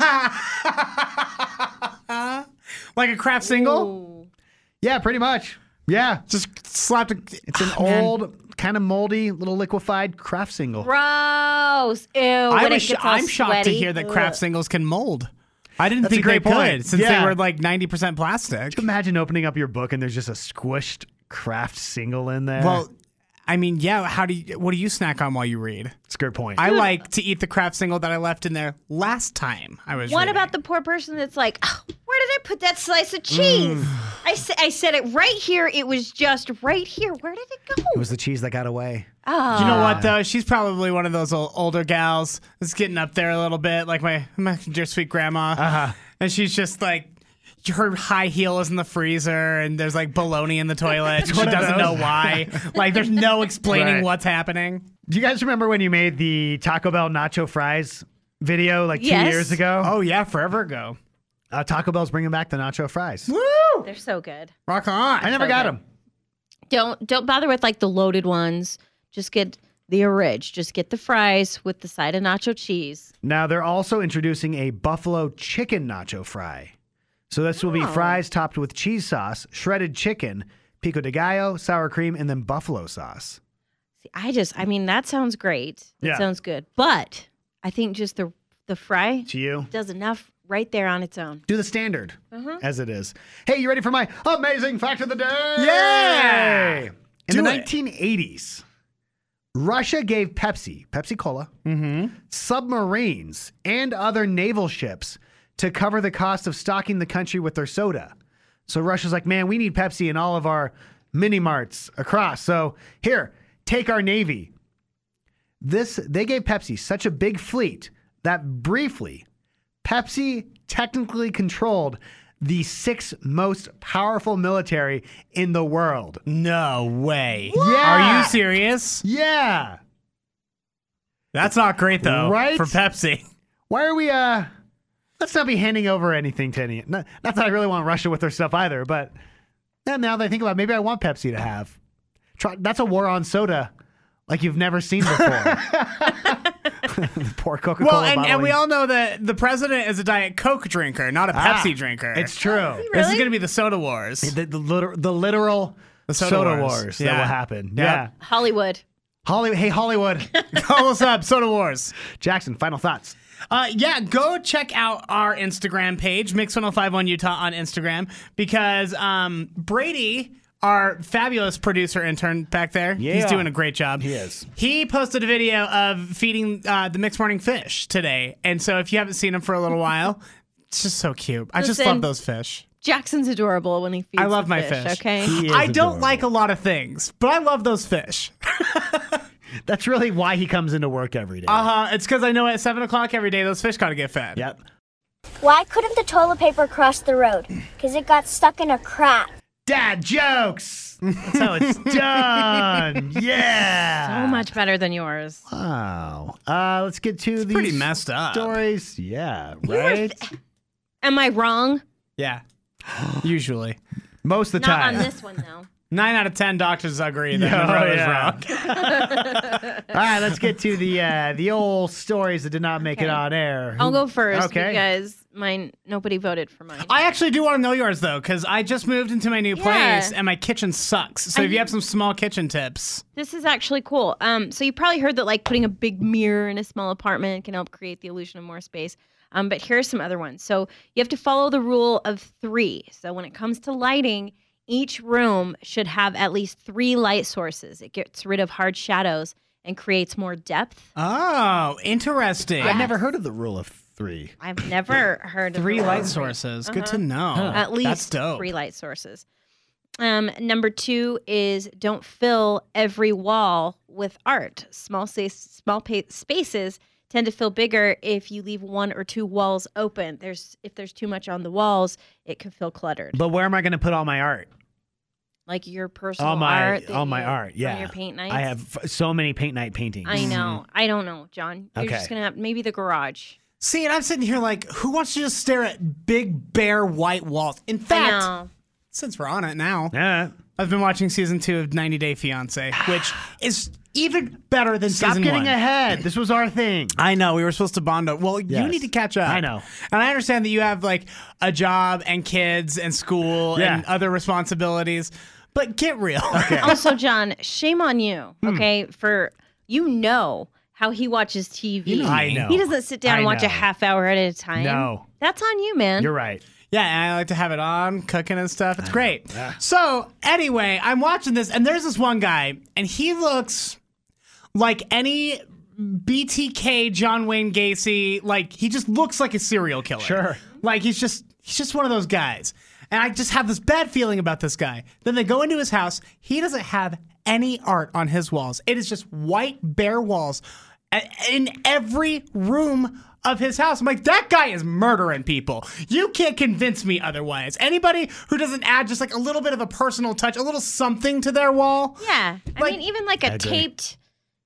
Like a Kraft single? Yeah, pretty much. Yeah. Just slapped It's an old, kind of moldy, little liquefied Kraft single. Gross. Ew. I'm shocked to hear that Kraft singles can mold. I didn't That's a think they great point. could, since they were like 90% plastic. Imagine opening up your book and there's just a squished Kraft single in there. Well, I mean, yeah. What do you snack on while you read? That's a good point. I like to eat the Kraft single that I left in there last time I was What reading. about the poor person that's like, "Oh, where did I put that slice of cheese? I said it right here. It was just right here. Where did it go? It was the cheese that got away. Oh. You know what, though? She's probably one of those older gals that's getting up there a little bit, like my dear sweet grandma. And she's just like, her high heel is in the freezer, and there's like bologna in the toilet. She doesn't know why. Like, there's no explaining what's happening. Do you guys remember when you made the Taco Bell nacho fries video like 2 years ago? Oh, yeah, forever ago. Taco Bell's bringing back the nacho fries. Woo! They're so good. Rock on. I never got them. Don't bother with like the loaded ones. Just get the orig. Just get the fries with the side of nacho cheese. Now, they're also introducing a buffalo chicken nacho fry. So this will be fries topped with cheese sauce, shredded chicken, pico de gallo, sour cream, and then buffalo sauce. See, I mean, that sounds great. That Yeah. sounds good. But I think just the fry To you? does enough right there on its own. Do the standard as it is. Hey, you ready for my amazing fact of the day? Yeah! In the 1980s, Russia gave Pepsi Cola, submarines, and other naval ships to cover the cost of stocking the country with their soda. So Russia's like, man, we need Pepsi in all of our mini marts across. So here, take our Navy. They gave Pepsi such a big fleet that briefly, Pepsi technically controlled the 6th most powerful military in the world. No way. Yeah. Are you serious? Yeah. That's not great, though, Right? for Pepsi. Why are we, let's not be handing over anything to any, not that I really want Russia with their stuff either, but now that I think about it, maybe I want Pepsi to have. That's a war on soda like you've never seen before. The poor Coca-Cola Well, and we all know that the president is a Diet Coke drinker, not a Pepsi drinker. It's true. Really? This is going to be the soda wars. The literal soda wars that will happen. Yep. Yeah. Hollywood. Hey, Hollywood. Call us up, Soda Wars. Jackson, final thoughts. Go check out our Instagram page, Mix1051 Utah on Instagram, because Brady, our fabulous producer intern back there, he's doing a great job. He is. He posted a video of feeding the Mixed Morning fish today. And so if you haven't seen him for a little while, it's just so cute. I just love those fish. Jackson's adorable when he feeds I love the my fish. Okay, I don't like a lot of things, but I love those fish. That's really why he comes into work every day. It's because I know at 7 o'clock every day those fish got to get fed. Yep. Why couldn't the toilet paper cross the road? Because it got stuck in a crack. Dad jokes. That's how it's done. Yeah. So much better than yours. Wow. Let's get to these pretty messed up stories. Yeah. Right. Am I wrong? Yeah. Usually. Most of the time. Not on this one, though. 9 out of 10 doctors agree that Monroe is wrong. All right, let's get to the old stories that did not make it on air. I'll go first because nobody voted for mine. I actually do want to know yours, though, because I just moved into my new place and my kitchen sucks. So if you have some small kitchen tips. This is actually cool. So you probably heard that like putting a big mirror in a small apartment can help create the illusion of more space. But here are some other ones. So you have to follow the rule of 3. So when it comes to lighting, each room should have at least 3 light sources. It gets rid of hard shadows and creates more depth. Oh, interesting. I've never heard of the rule of 3. I've never heard of 3 light sources. Good to know. At least That's dope. 3 light sources. Number 2 is don't fill every wall with art. Small spaces tend to feel bigger if you leave 1 or 2 walls open. If there's too much on the walls, it can feel cluttered. But where am I going to put all my art? Like your personal art? All my art, yeah. From your paint nights? I have so many paint night paintings. I know. I don't know, John. You're just going to have maybe the garage. See, and I'm sitting here like, who wants to just stare at big, bare, white walls? In fact, since we're on it now, I've been watching season 2 of 90 Day Fiance, which is even better than Stop season 1. Stop getting ahead. This was our thing. I know. We were supposed to bond up. Well, you need to catch up. I know. And I understand that you have like a job and kids and school and other responsibilities, but get real. Okay. Also, John, shame on you, okay, for how he watches TV. I know. He doesn't sit down and watch a half hour at a time. No. That's on you, man. You're right. Yeah, and I like to have it on, cooking and stuff. It's great. So, anyway, I'm watching this, and there's this one guy, and he looks like any BTK John Wayne Gacy. Like, he just looks like a serial killer. Sure. Like, he's just one of those guys. And I just have this bad feeling about this guy. Then they go into his house. He doesn't have any art on his walls. It is just white, bare walls in every room of his house. I'm like, that guy is murdering people. You can't convince me otherwise. Anybody who doesn't add just like a little bit of a personal touch, a little something to their wall. Yeah. I mean, even like a taped,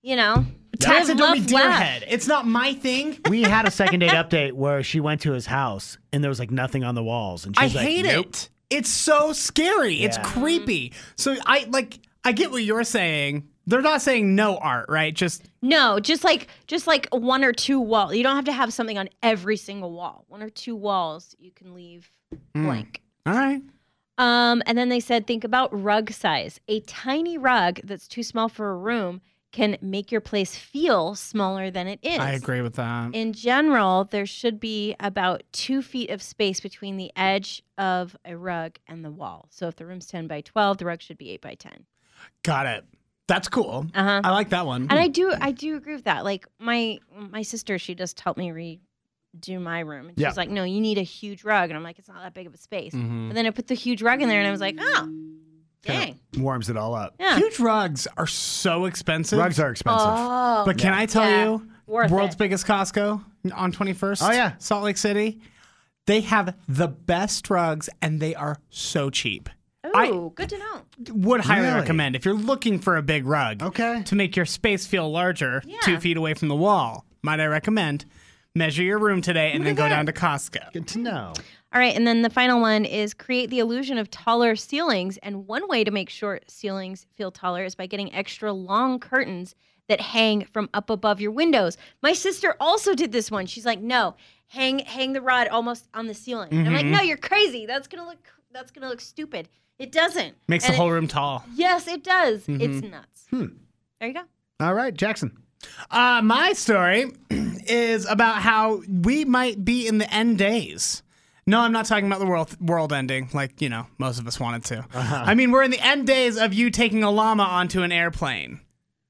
taxidermy deer head. It's not my thing. We had a second date update where she went to his house and there was like nothing on the walls. And I she's like, hate it. It's so scary. It's creepy. So I get what you're saying. They're not saying no art, right? Just like 1 or 2 walls. You don't have to have something on every single wall. 1 or 2 walls you can leave blank. All right. And then they said think about rug size. A tiny rug that's too small for a room can make your place feel smaller than it is. I agree with that. In general, there should be about 2 feet of space between the edge of a rug and the wall. So if the room's 10 by 12, the rug should be 8 by 10. Got it. That's cool. I like that one. And I do agree with that. Like my sister, she just helped me redo my room. And she's like, no, you need a huge rug. And I'm like, it's not that big of a space. Mm-hmm. And then I put the huge rug in there and I was like, oh, dang. Warms it all up. Yeah. Huge rugs are so expensive. Rugs are expensive. Oh, but can I tell you, world's biggest Costco on 21st? Oh, yeah. Salt Lake City. They have the best rugs and they are so cheap. Oh, good to know. Would highly recommend if you're looking for a big rug to make your space feel larger 2 feet away from the wall. Might I recommend measure your room today and then go down to Costco. Good to know. All All right, and then the final one is create the illusion of taller ceilings. And one way to make sure ceilings feel taller is by getting extra long curtains that hang from up above your windows. My sister also did this one. She's like, no, hang the rod almost on the ceiling. And I'm like, no, you're crazy. That's gonna look stupid. It doesn't. Makes the whole room tall. Yes, it does. It's nuts. There you go. All right, Jackson. My story is about how we might be in the end days. No, I'm not talking about the world ending like, most of us wanted to. I mean, we're in the end days of you taking a llama onto an airplane.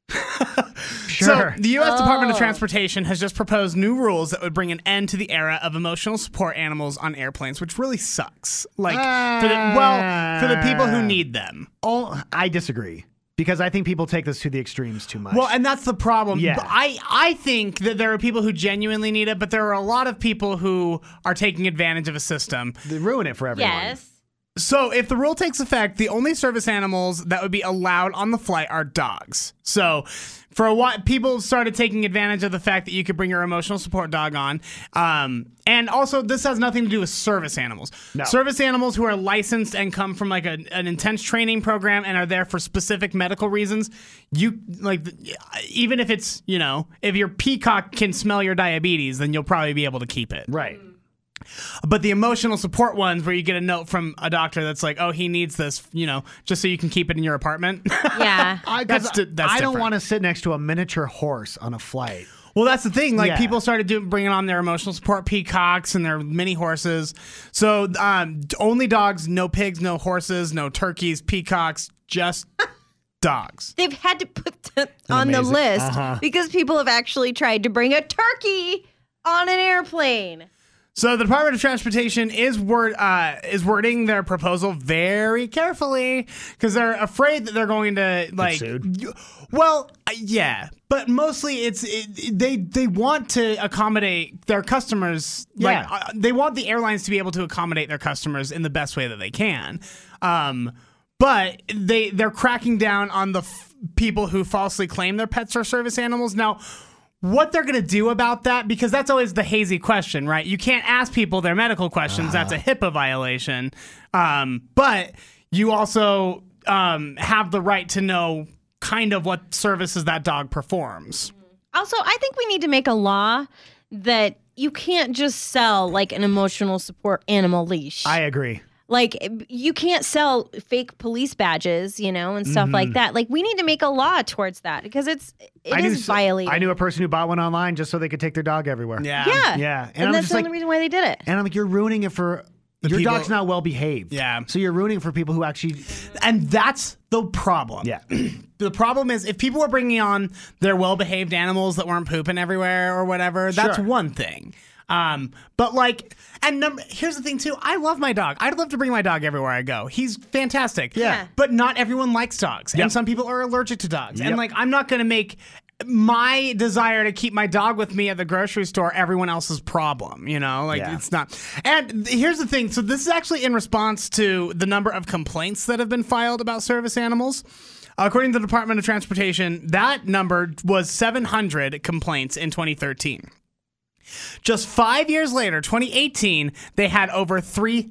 Sure. So the U.S. Department of Transportation has just proposed new rules that would bring an end to the era of emotional support animals on airplanes, which really sucks. Like, for the people who need them. Oh, I disagree. Because I think people take this to the extremes too much. Well, and that's the problem. Yeah. I think that there are people who genuinely need it, but there are a lot of people who are taking advantage of a system. They ruin it for everyone. Yes. So if the rule takes effect, the only service animals that would be allowed on the flight are dogs. So for a while, people started taking advantage of the fact that you could bring your emotional support dog on. And also, this has nothing to do with service animals. No. Service animals who are licensed and come from like an intense training program and are there for specific medical reasons, even if it's, if your peacock can smell your diabetes, then you'll probably be able to keep it. Right. But the emotional support ones where you get a note from a doctor that's like, oh, he needs this, just so you can keep it in your apartment. Yeah. I don't want to sit next to a miniature horse on a flight. Well, that's the thing. Like, people started bringing on their emotional support peacocks and their mini horses. So only dogs, no pigs, no horses, no turkeys, peacocks, just dogs. They've had to put that on the list because people have actually tried to bring a turkey on an airplane. So the Department of Transportation is wording their proposal very carefully because they're afraid that they're going to get sued. Well, yeah, but mostly they want to accommodate their customers. Yeah. Like, they want the airlines to be able to accommodate their customers in the best way that they can. But they're cracking down on the people who falsely claim their pets are service animals now. What they're going to do about that, because that's always the hazy question, right? You can't ask people their medical questions. That's a HIPAA violation. But you also have the right to know kind of what services that dog performs. Also, I think we need to make a law that you can't just sell like an emotional support animal leash. I agree. Like, you can't sell fake police badges, and stuff like that. Like, we need to make a law towards that because it is violating. I knew a person who bought one online just so they could take their dog everywhere. Yeah. And that's the only reason why they did it. And I'm like, you're ruining it for... Your dog's not well behaved. Yeah. So you're rooting for people who actually... And that's the problem. Yeah. The problem is if people were bringing on their well-behaved animals that weren't pooping everywhere or whatever, that's one thing. But like, here's the thing too. I love my dog. I'd love to bring my dog everywhere I go. He's fantastic. Yeah. But not everyone likes dogs. Yep. And some people are allergic to dogs. Yep. And like, I'm not going to make my desire to keep my dog with me at the grocery store everyone else's problem, it's not. And here's the thing. So this is actually in response to the number of complaints that have been filed about service animals. According to the Department of Transportation, that number was 700 complaints in 2013. Just 5 years later, 2018, they had over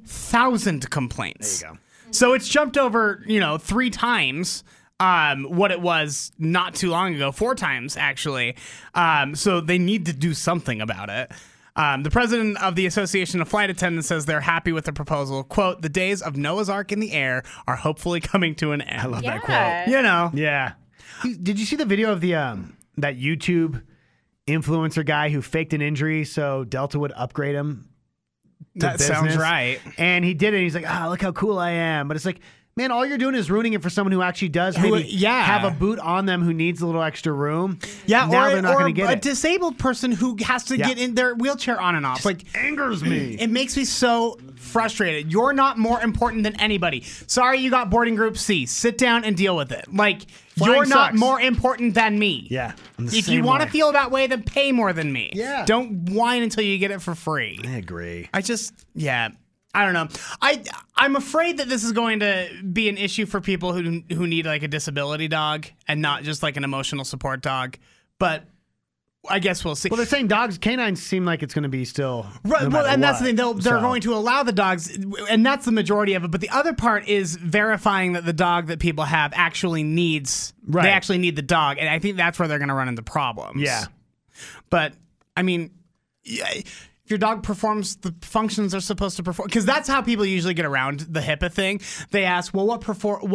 3,000 complaints. There you go. So it's jumped over, 3 times what it was not too long ago, 4 times actually. So they need to do something about it. The president of the Association of Flight Attendants says they're happy with the proposal. Quote, the days of Noah's Ark in the air are hopefully coming to an end. I love that quote. Yeah. Did you see the video of the that YouTube influencer guy who faked an injury so Delta would upgrade him to that business? Sounds right. And he did it. He's like, look how cool I am. But it's like, man, all you're doing is ruining it for someone who actually does have a boot on them who needs a little extra room. Yeah, now they're not going to get a disabled person who has to get in their wheelchair on and off. Like, angers me. It makes me so frustrated. You're not more important than anybody. Sorry you got boarding group C. Sit down and deal with it. Like, you're not more important than me. Yeah. If you want to feel that way, then pay more than me. Yeah. Don't whine until you get it for free. I agree. I don't know. I'm afraid that this is going to be an issue for people who need like a disability dog and not just like an emotional support dog. But I guess we'll see. Well, they're saying canines seem like it's going to be still. Right, no well, and that's the thing. They're So- going to allow the dogs, and that's the majority of it. But the other part is verifying that the dog that people have actually needs. Right. They actually need the dog, and I think that's where they're going to run into problems. Yeah. But I mean, if your dog performs the functions they're supposed to perform, because that's how people usually get around the HIPAA thing. They ask, well, what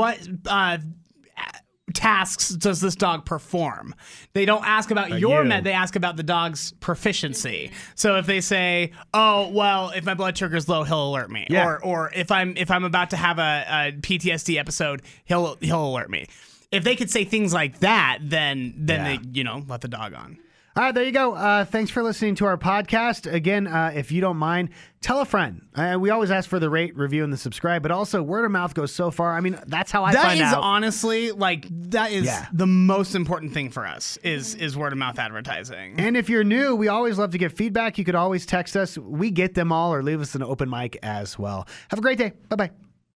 tasks does this dog perform? They don't ask about your med, they ask about the dog's proficiency. So if they say, oh, well, if my blood sugar's low, he'll alert me. Yeah. Or if I'm about to have a PTSD episode, he'll alert me. If they could say things like that, then they, let the dog on. All right, there you go. Thanks for listening to our podcast. Again, if you don't mind, tell a friend. We always ask for the rate, review, and the subscribe, but also word of mouth goes so far. I mean, that's how I find out. That is honestly, the most important thing for us is word of mouth advertising. And if you're new, we always love to get feedback. You could always text us. We get them all, or leave us an open mic as well. Have a great day. Bye-bye.